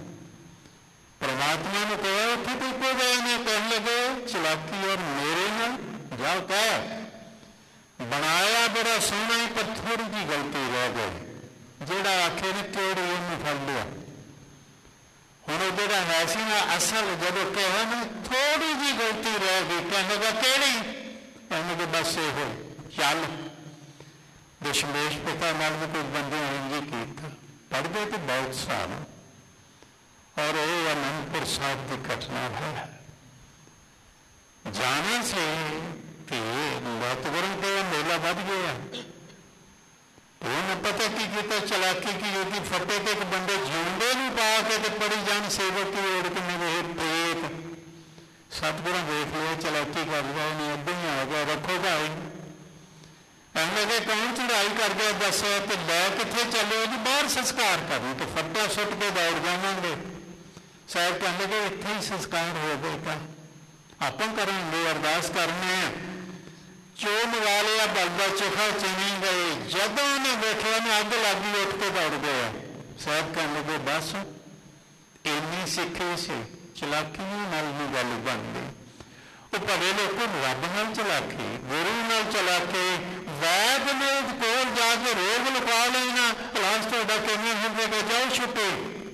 ਪਰਮਾਤਮਾ ਨੂੰ ਕਿਹਾ ਉੱਥੇ ਤੇ ਕੋ ਗਏ ਨੇ, ਕਹਿਣ ਲੱਗੇ ਚਲਾਕੀ ਔਰ ਮੇਰੇ ਨਾਲ ਜਾ ਕਹਿ, ਬਣਾਇਆ ਬੜਾ ਸੋਹਣਾ ਹੀ ਪਰ ਥੋੜੀ ਜਿਹੀ ਗਲਤੀ ਰਹਿ ਗਈ। ਜਿਹੜਾ ਆਖੇ ਨੇ ਕਿਹੜੀ ਉਹਨੂੰ ਫੜ ਲਿਆ। ਹੁਣ ਉਹ ਜਿਹੜਾ ਹੈ ਸੀ ਨਾ ਅਸਲ, ਜਦੋਂ ਕਿਹਾ ਨਾ ਥੋੜੀ ਜਿਹੀ ਗਲਤੀ ਰਹਿ ਗਈ, ਕਹਿਣ ਲੱਗਾ ਕਿਹੜੀ? ਕਹਿਣ ਲੱਗੇ ਬਸ ਇਹੋ, ਚੱਲ। ਦਸ਼ਮੇਸ਼ ਪਿਤਾ ਨਾਲ ਵੀ ਕੁਝ ਬੰਦੇ ਇੰਝ ਕੀਤਾ, ਪੜ੍ਹਦੇ ਤੇ ਬਹੁਤ ਸਾਲ, ਔਰ ਇਹ ਅਨੰਦਪੁਰ ਸਾਹਿਬ ਦੀ ਘਟਨਾ ਹੈ। ਜਾਣਾ ਸੀ ਤੇ ਸਤਿਗੁਰਾਂ ਤੇ ਮੇਲਾ ਵੱਧ ਗਿਆ। ਉਹਨੂੰ ਪਤਾ ਕੀ ਕੀਤਾ, ਚਲਾਕੀ ਕੀ ਹੋਈ, ਫੱਟੇ ਤੇ ਇੱਕ ਬੰਦੇ ਜਿਉਂਦੇ ਨੂੰ ਪਾ ਕੇ ਤੇ ਪੜੀ ਜਾਣ ਸੇਵਕ ਕੀ ਓੜ ਕਿੰਨੇ ਵੇ ਪ੍ਰੇਤ। ਸਤਿਗੁਰਾਂ ਦੇਖ ਲਿਆ ਚਲਾਕੀ ਕਰਦਾ, ਉਹਨੇ ਅੱਗੇ ਹੀ ਆ ਗਿਆ, ਰੱਖੋ ਭਾਈ। ਕਹਿੰਦੇ ਕਿ ਕੌਣ ਚੜਾਈ ਕਰ ਗਿਆ ਦੱਸਿਆ, ਤੇ ਲੈ ਕਿੱਥੇ ਚੱਲੇ ਜੀ, ਬਾਹਰ ਸੰਸਕਾਰ ਕਰਨ, ਤੇ ਫੱਟਾ ਸੁੱਟ ਕੇ ਦੌੜ ਜਾਵਾਂਗੇ। ਸਾਹਿਬ ਕਹਿੰਦੇ ਕਿ ਇੱਥੇ ਹੀ ਸੰਸਕਾਰ ਹੋਵੇਗਾ, ਆਪਾਂ ਕਰਾਂਗੇ, ਅਰਦਾਸ ਕਰਨੇ ਆ। ਚੋ ਮੰਗਾ ਲਿਆ ਬਲਦਾ ਚੋਖਾ ਚੀਨੀ ਗਏ, ਜਦੋਂ ਉਹਨੇ ਵੇਖਿਆ ਉਹਨੇ ਅੱਗ ਲੱਗੀ, ਉੱਠ ਕੇ ਦੌੜ ਗਿਆ। ਸਾਹਿਬ ਕਹਿਣ ਲੱਗੇ ਬਸ ਇੰਨੀ ਸਿੱਖੀ ਸੀ, ਚਲਾਕੀ ਨਾਲ ਨਹੀਂ ਗੱਲ ਬਣਦੀ। ਉਹ ਭਲੇ ਲੋਕ ਰੱਬ ਨਾਲ ਚਲਾਕੀ, ਗੁਰੂ ਨਾਲ ਚਲਾਕੀ, ਵੈਦ ਨੇ ਕੋਲ ਜਾ ਕੇ ਰੋਗ ਲੁਕਾ ਲੈਣਾ, ਇਲਾਜ ਤੁਹਾਡਾ ਕਿਵੇਂ ਹੋਵੇਗਾ, ਜਾਓ ਛੁੱਟੇ।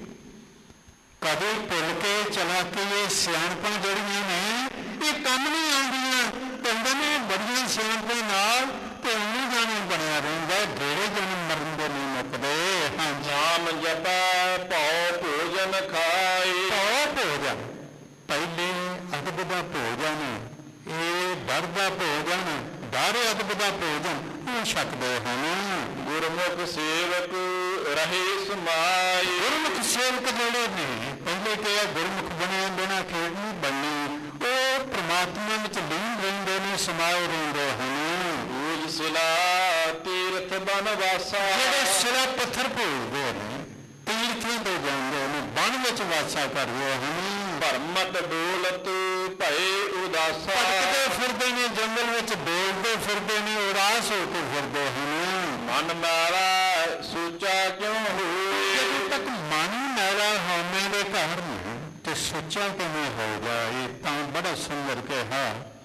ਕਦੇ ਭੁੱਲ ਕੇ ਚਲਾਕੀ ਇਹ ਸਿਆਣਪਾਂ ਜਿਹੜੀਆਂ ਨੇ ਇਹ ਕੰਮ ਨਹੀਂ ਆਉਂਦੀਆਂ। ਕਹਿੰਦੇ ਨੇ ਬੜੀਆਂ ਸਿਆਣਪਾਂ ਨਾਲ ਤੇ ਉਹਨੂੰ ਜਾਣੇ ਬਣਿਆ ਰਹਿੰਦਾ, ਜਿਹੜੇ ਜਨਮ ਮਰਨ ਦੇ ਨਹੀਂ ਮੁੱਕਦੇ। ਹਾਂ, ਨਾਮ ਜਪੈ ਭਉ ਭੋਜਨ ਖਾਏ। ਭਉ ਭੋਜਨ ਪਹਿਲੇ ਅਦਬ ਦਾ ਭੋਜਨ, ਇਹ ਡਰ ਦਾ ਭੋਜਨ, ਡਰ ਅਦਬ ਦਾ ਭੋਜਨ ਉਹ ਛਕਦੇ ਹਨ। ਗੁਰਮੁਖ ਸੇਵਕ ਰਹੇ ਸਮਾਏ। ਗੁਰਮੁਖ ਸੇਵਕ ਜਿਹੜੇ ਨੇ ਪਹਿਲੇ ਕਿਹਾ ਗੁਰਮੁਖ ਬਣੇ ਬਿਨਾਂ ਖੇਡ ਨਹੀਂ ਬਣਨੀ, ਉਹ ਪ੍ਰਮਾਤਮਾ ਵਿੱਚ ਲੀਨ ਰਹਿੰਦੇ ਨੇ, ਸਮਾਏ ਰਹਿੰਦੇ ਹਨ। ਪੂਜ ਸਿਲਾ ਤੀਰਥ ਬਨ ਵਾਸਾ। ਜਿਹੜੇ ਸਿਲਾ ਪੱਥਰ ਭੋਗਦੇ ਨੇ, ਤੀਰਥਾਂ ਤੇ ਜਾਂਦੇ ਨੇ, ਬਨ ਵਿੱਚ ਵਾਸਾ ਕਰਦੇ ਹਨ। ਭਰਮਤ ਡੋਲਤ ਭਏ ਉਦਾਸਾ। ਭਟਕਦੇ ਫਿਰਦੇ ਨੇ, ਜੰਗਲ ਵਿੱਚ ਬੋਲਦੇ ਫਿਰਦੇ ਨੇ, ਉਦਾਸ ਹੋ ਕੇ ਫਿਰਦੇ ਹਨ। ਮਨ ਮਾਰਾ ਸੋਚਾ ਕਿਉਂ ਹੋਏ। ਜਦੋਂ ਤੱਕ ਮਨ ਮੈਲਾ ਹਉਮੈ ਦੇ ਘਰ ਨੇ ਤੇ ਸੋਚਾ ਕਿਵੇਂ ਹੋਊਗਾ। ਇਹ ਤਾਂ ਬੜਾ ਸੁੰਦਰ ਕਿਹਾ,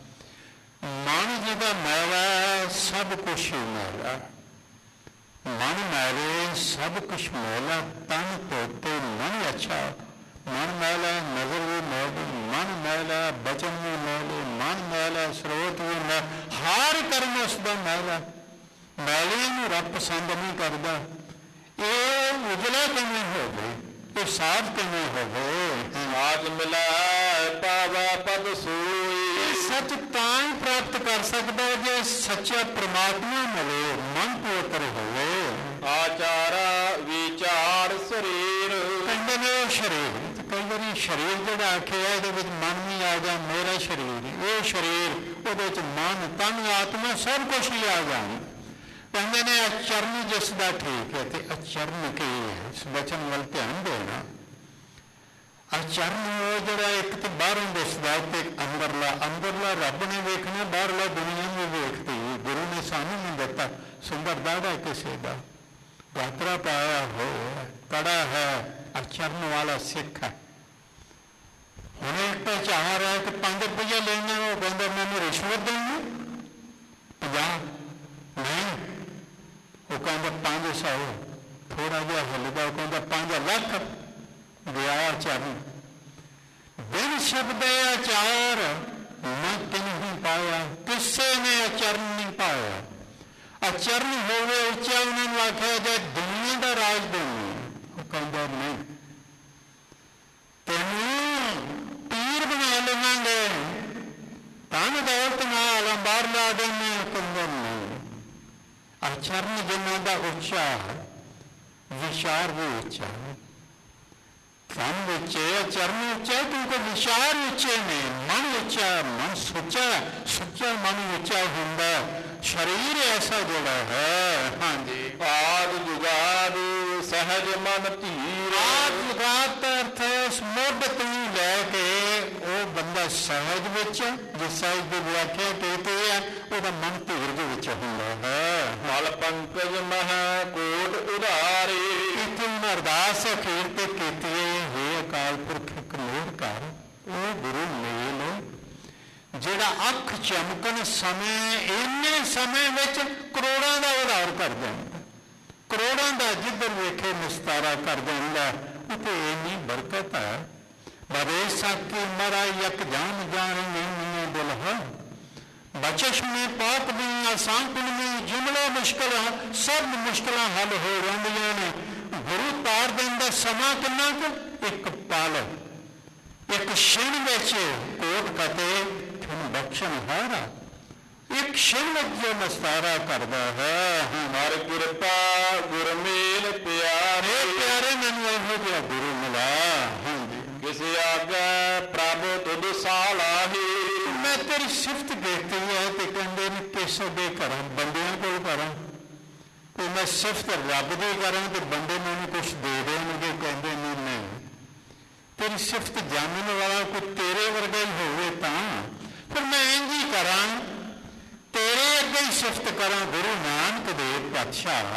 ਮਨ ਜਿਹਦਾ ਮੈਲਾ ਸਭ ਕੁਛ ਹੀ ਮੈਲਾ, ਮਨ ਮੈਲੇ ਸਭ ਕੁਛ ਮੈਲਾ, ਤਨ ਧੋਤੇ ਮਨ ਅੱਛਾ। ਮਨ ਮੈਲਾ ਨਜ਼ਰ ਵੀ ਮੈਲੀ, ਮਨ ਮੈਲਾ ਬਚਨ ਵੀ ਮੈਲੇ, ਮਨ ਮੈਲਾ ਸਰੋਤ ਵੀ ਮੈਲਾ, ਹਰ ਕਰਮ ਉਸ ਦਾ ਮੈਲਾ। ਮੈਲੇ ਨੂੰ ਰੱਬ ਪਸੰਦ ਨਹੀਂ ਕਰਦਾ। ਇਹ ਉਜਲਾ ਕਿਵੇਂ ਹੋਵੇ, ਇਹ ਸਾਫ਼ ਕਿਵੇਂ ਹੋਵੇ। ਸਾਜ ਮਿਲੈ ਪਾਵਾ ਪਦ ਸੋਈ। ਸੱਚ ਤਾਂ ਹੀ ਪ੍ਰਾਪਤ ਕਰ ਸਕਦਾ ਜੇ ਸੱਚਾ ਪ੍ਰਮਾਤਮਾ ਮਿਲੇ, ਮਨ ਪਵਿੱਤਰ ਹੋਵੇ। ਆਚਾਰਾ ਵਿਚਾਰ ਸਰੀਰ। ਕਹਿੰਦੇ ਨੇ ਉਹ ਸਰੀਰ, ਕਈ ਵਾਰੀ ਸਰੀਰ ਜਿਹੜਾ ਆਖਿਆ ਇਹਦੇ ਵਿੱਚ ਮਨ ਵੀ ਆ ਗਿਆ, ਮੇਰਾ ਸਰੀਰ, ਉਹ ਸਰੀਰ, ਉਹਦੇ ਵਿੱਚ ਮਨ ਤਨ ਆਤਮਾ ਸਭ ਕੁਛ ਹੀ ਆ ਜਾਣ। ਕਹਿੰਦੇ ਨੇ ਅਚਰਨ ਜਿਸ ਦਾ ਠੀਕ ਹੈ, ਤੇ ਅਚਰਨ ਕੀ ਹੈ, ਇਸ ਵਚਨ ਵੱਲ ਧਿਆਨ ਦੇਣਾ। ਅਚਰਨ ਉਹ ਜਿਹੜਾ ਇੱਕ ਤੇ ਬਾਹਰੋਂ ਦਿਸਦਾ ਤੇ ਅੰਦਰਲਾ, ਅੰਦਰਲਾ ਰੱਬ ਨੇ ਵੇਖਣਾ, ਬਾਹਰਲਾ ਦੁਨੀਆ ਨੂੰ ਵੇਖਦੀ। ਗੁਰੂ ਨੇ ਸਾਨੂੰ ਨਹੀਂ ਦਿੱਤਾ ਸੁੰਦਰ ਦਾੜਾ ਕਿਸੇ ਦਾ, ਗਾਤਰਾ ਪਾਇਆ ਹੋਇਆ, ਕੜਾ ਹੈ, ਅਚਰਨ ਵਾਲਾ ਸਿੱਖ ਹੈ। ਹੁਣ ਇੱਕ ਚਾਹ ਰਿਹਾ ਕਿ ਪੰਜ ਰੁਪਈਆ ਲੈਣਾ, ਉਹ ਕਹਿੰਦਾ ਮੈਨੂੰ ਰਿਸ਼ਵਤ ਦੇਣੀ ਪੰਜਾਹ ਨਹੀਂ, ਉਹ ਕਹਿੰਦਾ ਪੰਜ ਸੌ, ਥੋੜਾ ਜਿਹਾ ਹਿੱਲਦਾ, ਉਹ ਕਹਿੰਦਾ ਪੰਜ ਲੱਖ। ਗਿਆ ਚਰਨ ਬਿਨ ਸ਼ਬਦ ਆਚਾਰ ਮੈਂ ਤੈਨੂੰ ਪਾਇਆ, ਕਿਸੇ ਨੇ ਅਚਰਨ ਨਹੀਂ ਪਾਇਆ। ਅਚਰਨ ਹੋਵੇ ਉੱਚਾ, ਉਹਨਾਂ ਨੂੰ ਆਖਿਆ ਜੇ ਦੁਨੀਆ ਦਾ ਰਾਜ ਦੇਣੀ, ਉਹ ਕਹਿੰਦਾ ਨਹੀਂ, ਤੈਨੂੰ ਪੀਰ ਬਣਾ ਲਵਾਂਗੇ, ਧਨ ਦੌਲਤ ਨਾਲ ਅੰਬਾਰ ਲਾ ਦੇਣੇ, ਕਹਿੰਦਾ ਨਹੀਂ। ਅਚਰਨ ਜਿਨ੍ਹਾਂ ਦਾ ਉੱਚਾ, ਵਿਚਾਰ ਵੀ ਉੱਚਾ, ਧਨ ਉੱਚੇ, ਅਚਰਨ ਉੱਚਾ, ਕਿਉਂਕਿ ਵਿਚਾਰ ਉੱਚੇ ਨੇ, ਮਨ ਉੱਚਾ, ਮਨ ਸੁੱਚਾ, ਸੁੱਚਾ ਮਨ ਉੱਚਾ ਹੁੰਦਾ। ਸਰੀਰ ਐਸਾ ਜਿਹੜਾ ਹੈ, ਹਾਂਜੀ, ਆਦ ਜੁਗਾਦ ਸਹਿਜ ਮਨ ਧੀਰ। ਆਦ ਜੁਗਾਦ ਦਾ ਅਰਥ ਉਸ ਮੁੱਢ ਤੋਂ ਲੈ ਕੇ ਉਹ ਬੰਦਾ ਸਹਿਜ ਵਿੱਚ, ਜਿਸ ਸਹਿਜ ਦੀ ਵਿਆਖਿਆ ਕੀਤੀ ਹੈ, ਉਹਦਾ ਮਨ ਧੀਰਜ ਵਿੱਚ ਹੁੰਦਾ ਹੈ। ਮਲ ਪੰਕਜ ਮਹਾ ਕੋਟ ਉਧਾਰੇ। ਇੱਥੇ ਹੁਣ ਅਰਦਾਸ ਅਖੀਰ ਤੇ ਕੀਤੀ ਹੈ, ਹੇ ਅਕਾਲ ਪੁਰਖ ਇੱਕ ਮਿਹਰ ਕਰ, ਉਹ ਗੁਰੂ ਮੇਲ ਜਿਹੜਾ ਅੱਖ ਚਮਕਣ ਸਮੇਂ, ਇੰਨੇ ਸਮੇਂ ਵਿੱਚ ਕਰੋੜਾਂ ਦਾ ਉਧਾਰ ਕਰ ਜਾਂਦਾ, ਕਰੋੜਾਂ ਦਾ ਜਿੱਧਰ ਵੇਖੇ ਨਿਸਤਾਰਾ ਕਰ ਜਾਂਦਾ। ਉੱਥੇ ਇੰਨੀ ਬਰਕਤ ਹੈ। ਬਰੇ ਸਾਕੀ ਮਰਾ ਯਕ ਜਾਨ ਜਾਨ ਨਹੀਂ ਦਿਲ ਹੈ, ਬਚਸ਼ ਮੇਂ ਪਾਪ ਦੀਆਂ ਆਸਾਨ ਕੁਲ ਮੇਂ ਜੁਮਲਾ ਮੁਸ਼ਕਿਲਾਂ, ਸਭ ਮੁਸ਼ਕਿਲਾਂ ਹੱਲ ਹੋ ਜਾਂਦੀਆਂ ਨੇ। ਗੁਰੂ ਤਾਰ ਦੇਣ ਦਾ ਸਮਾਂ ਕਿੰਨਾ ਕੁ, ਇੱਕ ਪਲ, ਇੱਕ ਛਿਣ ਵਿੱਚ ਕੋਟ ਕਤੇ ਤੁਹਾਨੂੰ ਬਖਸ਼ਣ ਹਾਰਾ। ਇੱਕ ਸ਼ਿਵਲਕ ਜੋ ਨਸਤਾਰਾ ਕਰਦਾ ਹੈ। ਹਰ ਕਿਰਪਾ ਗੁਰ ਮੇਲ ਪਿਆਰੇ, ਪਿਆਰੇ ਮੈਨੂੰ ਇਹੋ ਜਿਹਾ ਗੁਰੂ ਮਿਲਾ। ਹਾਂਜੀ, ਕਿਸ ਆਗੇ ਪ੍ਰਭ ਤੁਧ ਸਾਲਾਹੀ। ਮੈਂ ਤੇਰੀ ਸਿਫਤ ਕੀਤੀ ਹੈ ਤੇ ਕਹਿੰਦੇ ਨੇ ਕਿਸ ਅੱਗੇ ਕਰਾਂ, ਬੰਦਿਆਂ ਕੋਲ ਕਰਾਂ? ਤੇ ਮੈਂ ਸਿਫਤ ਰੱਬ ਦੀ ਕਰਾਂ ਤੇ ਬੰਦੇ ਮੈਨੂੰ ਕੁਛ ਦੇ ਦੇਣਗੇ? ਕਹਿੰਦੇ ਨਹੀਂ ਨਹੀਂ, ਤੇਰੀ ਸਿਫਤ ਜਾਣਨ ਵਾਲਾ ਕੋਈ ਤੇਰੇ ਵਰਗਾ ਹੀ ਹੋਵੇ ਤਾਂ ਫਿਰ ਮੈਂ ਇੰਝ ਹੀ ਕਰਾਂ, ਤੇਰੇ ਅੱਗੇ ਹੀ ਸਿਫਤ ਕਰਾਂ। ਗੁਰੂ ਨਾਨਕ ਦੇਵ ਪਾਤਸ਼ਾਹ,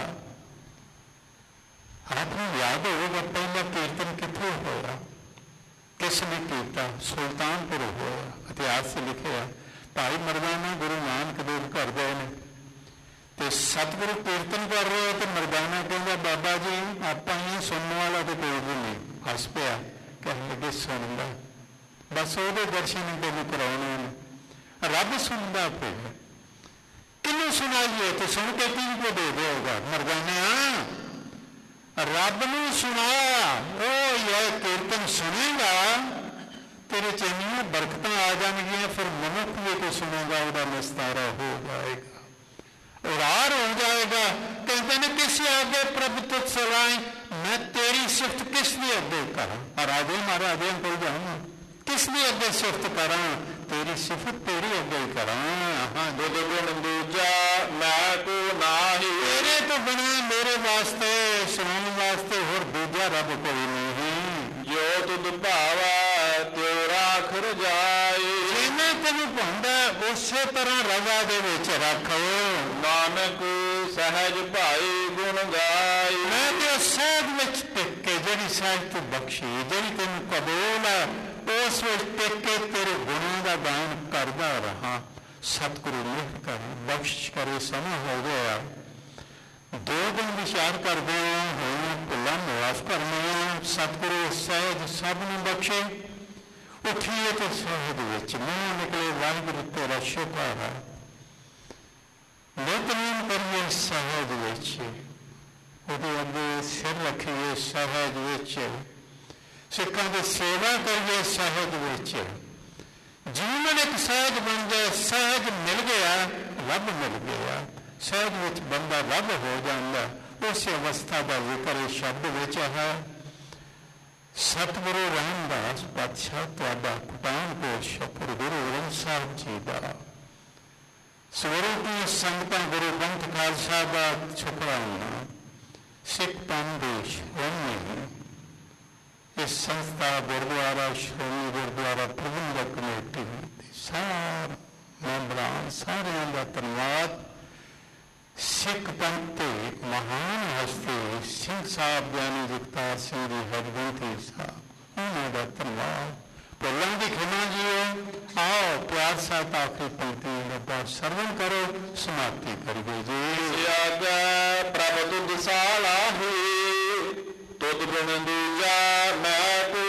ਆਪ ਨੂੰ ਯਾਦ ਹੋਵੇਗਾ ਪਹਿਲਾ ਕੀਰਤਨ ਕਿੱਥੇ ਹੋਇਆ, ਕਿਸ ਨੇ ਕੀਤਾ? ਸੁਲਤਾਨਪੁਰ ਹੋਇਆ। ਇਤਿਹਾਸ 'ਚ ਲਿਖਿਆ ਭਾਈ ਮਰਦਾਨਾ ਗੁਰੂ ਨਾਨਕ ਦੇਵ ਘਰ ਗਏ ਨੇ ਤੇ ਸਤਿਗੁਰੂ ਕੀਰਤਨ ਕਰ ਰਹੇ ਤੇ ਮਰਦਾਨਾ ਕਹਿੰਦਾ ਬਾਬਾ ਜੀ ਆਪਾਂ ਹੀ ਸੁਣਨ ਵਾਲਾ ਤੇ ਕੋਈ ਵੀ ਨਹੀਂ। ਹੱਸ ਪਿਆ, ਕਹਿਣ ਲੱਗੇ ਸੁਣਦਾ, ਬਸ ਉਹਦੇ ਦਰਸ਼ਨ ਤੈਨੂੰ ਕਰਾਉਣੇ ਨੇ। ਰੱਬ ਸੁਣਦਾ ਪਿਆ, ਕਿਹਨੂੰ ਸੁਣਾਈਏ? ਤੇ ਸੁਣ ਕੇ ਕੀ ਕੋ ਦੇ ਦੇਗਾ? ਮਰਦਾਨਾ ਰੱਬ ਨੂੰ ਸੁਣਾ, ਉਹ ਇਹ ਕੀਰਤਨ ਸੁਣੇਗਾ ਤੇਰੇ ਚ ਇੰਨੀਆਂ ਬਰਕਤਾਂ ਆ ਜਾਣਗੀਆਂ, ਫਿਰ ਮਨੁੱਖ ਵੀ ਕੋਈ ਸੁਣੇਗਾ ਉਹਦਾ ਨਿਸਤਾਰਾ ਹੋ ਜਾਏਗਾ, ਉਰਾਰ ਹੋ ਜਾਏਗਾ। ਕਹਿੰਦੇ ਨੇ ਕਿਸੇ ਅੱਗੇ ਪ੍ਰਭ ਤੁਧ ਸਲਾਈ, ਮੈਂ ਤੇਰੀ ਸਿਫਤ ਕਿਸ ਦੇ ਅੱਗੇ ਕਰਾਂ? ਰਾਜੇ ਮਹਾਰਾਜਿਆਂ ਕੋਲ ਜਾਵਾਂ, ਕਿਸ ਦੇ ਅੱਗੇ ਸਿਫਤ ਕਰਾਂ? ਤੇਰੀ ਸਿਫਤ ਤੇਰੀ ਅੱਗੇ ਹੀ ਕਰਾਂ। ਹਾਂ, ਦੁੱਧ ਗੁਣ ਦੂਜਾ ਮੈਂ ਕੋ ਨਾਹੀ। ਤੇਰੇ ਤੋਂ ਬਿਨਾਂ ਮੇਰੇ ਵਾਸਤੇ ਸੁਣਨ ਵਾਸਤੇ ਹੋਰ ਦੂਜਾ ਰੱਬ ਕੋਈ ਨਹੀਂ। ਜੋ ਤੁਧ ਭਾਵਾ ਤਿਉ ਰਾਖ ਰਜਾਈ। ਜਿਵੇਂ ਤੈਨੂੰ ਭਾਉਂਦਾ ਉਸੇ ਤਰ੍ਹਾਂ ਰਜ਼ਾ ਦੇ ਵਿੱਚ ਰੱਖ। ਨਾਨਕ ਸਹਿਜ ਭਾਈ ਗੁਣ ਗਾਈ। ਮੈਂ ਤੇ ਸਹਿਜ ਵਿੱਚ ਟਿਕ ਕੇ, ਜਿਹੜੀ ਸਹਿਜ ਤੂੰ ਬਖਸ਼ੀ, ਜਿਹੜੀ ਤੈਨੂੰ ਕਬੂਲ ਹੈ, ਉਸ ਵਿੱਚ ਟਿਕ ਕੇ ਤੇਰੇ ਗੁਣਾਂ ਦਾ ਗਾਇਨ ਕਰਦਾ ਰਹਾ। ਸਤਿਗੁਰੂ ਮਿਹਰ ਕਰ, ਬਖਸ਼ ਕਰੇ। ਸਮਾਂ ਹੋ ਗਿਆ, ਦੋ ਦਿਨ ਵਿਚਾਰ ਕਰਦੇ ਹੋਏ ਭੁੱਲਾਂ ਮੁਆਫ ਕਰਨੀਆਂ। ਸਤਿਗੁਰੂ ਸਹਿਜ ਸਭ ਨੂੰ ਬਖਸ਼ੇ। ਉੱਠੀਏ ਤੇ ਸਹਿਜ ਵਿੱਚ ਮੂੰਹ ਨਿਕਲੇ ਵਾਹਿਗੁਰੂ ਤੇਰਾ ਸ਼ੁਕਰ ਹੈ। ਨਿਤਨੇਮ ਕਰੀਏ ਸਹਿਜ ਵਿੱਚ, ਉਹਦੇ ਅੱਗੇ ਸਿਰ ਰੱਖੀਏ ਸਹਿਜ ਵਿੱਚ, ਸਿੱਖਾਂ ਦੀ ਸੇਵਾ ਕਰੀਏ ਸਹਿਜ ਵਿੱਚ। ਜੀਵਨ ਇੱਕ ਸਹਿਜ ਬਣ ਜਾਏ, ਸਹਿਜ ਮਿਲ ਗਿਆ, ਰੱਬ ਮਿਲ ਗਿਆ। ਸਹਿਜ ਵਿੱਚ ਬੰਦਾ ਰੱਬ ਹੋ ਜਾਂਦਾ। ਉਸੇ ਅਵਸਥਾ ਦਾ ਜ਼ਿਕਰ ਇਸ ਸ਼ਬਦ ਵਿੱਚ ਹੈ। ਸਤਿਗੁਰੂ ਰਾਮਦਾਸ ਪਾਤਸ਼ਾਹ ਤੁਹਾਡਾ ਪਠਾਨਕੋਟ ਸ਼ਪਰ ਗੁਰੂ ਗ੍ਰੰਥ ਸਾਹਿਬ ਜੀ ਦਾ ਸਵਰੂਪੀ ਸੰਗਤਾਂ ਗੁਰੂ ਗ੍ਰੰਥ ਖਾਲਸਾ ਦਾ ਸ਼ੁਕਰਾਨਾ। ਸਿੱਖ ਪੰਥ ਦੇ ਸ਼੍ਰੋਮਣੀ ਇਸ ਸੰਸਥਾ ਗੁਰਦੁਆਰਾ ਸ਼੍ਰੋਮਣੀ ਗੁਰਦੁਆਰਾ ਪ੍ਰਬੰਧਕ ਕਮੇਟੀ ਦੇ ਸਾਰੇ ਮੈਂਬਰਾਂ ਸਾਰਿਆਂ ਦਾ ਧੰਨਵਾਦ। ਸਿੱਖ ਪੰਥ ਦੇ ਮਹਾਨ ਹਸਤੀ ਸਿੰਘ ਸਾਹਿਬ ਗਿਆਨੀ ਜਗਤਾਰ ਸਿੰਘ ਜੀ ਹਰਗੋਬਿੰਦ ਸਾਹਿਬ, ਉਹਨਾਂ ਦਾ ਧੰਨਵਾਦ। ਭੁੱਲਾਂ ਦੀ ਖਿਮਾ ਜੀਓ। ਆਓ ਪਿਆਰ ਸਾਹਿਬ ਆਖਰੀ ਪੰਕਤੀ ਦਾ ਸਰਵਨ ਕਰੋ, ਸਮਾਪਤੀ ਕਰੀਏ ਜੀ। ਆਗਾ ਪ੍ਰਭ ਤੁਧ ਸਾਲਾਹੀ, ਤੁਧ ਗੁਣ ਦੂਜਾ ਮੈਂ ਕੋ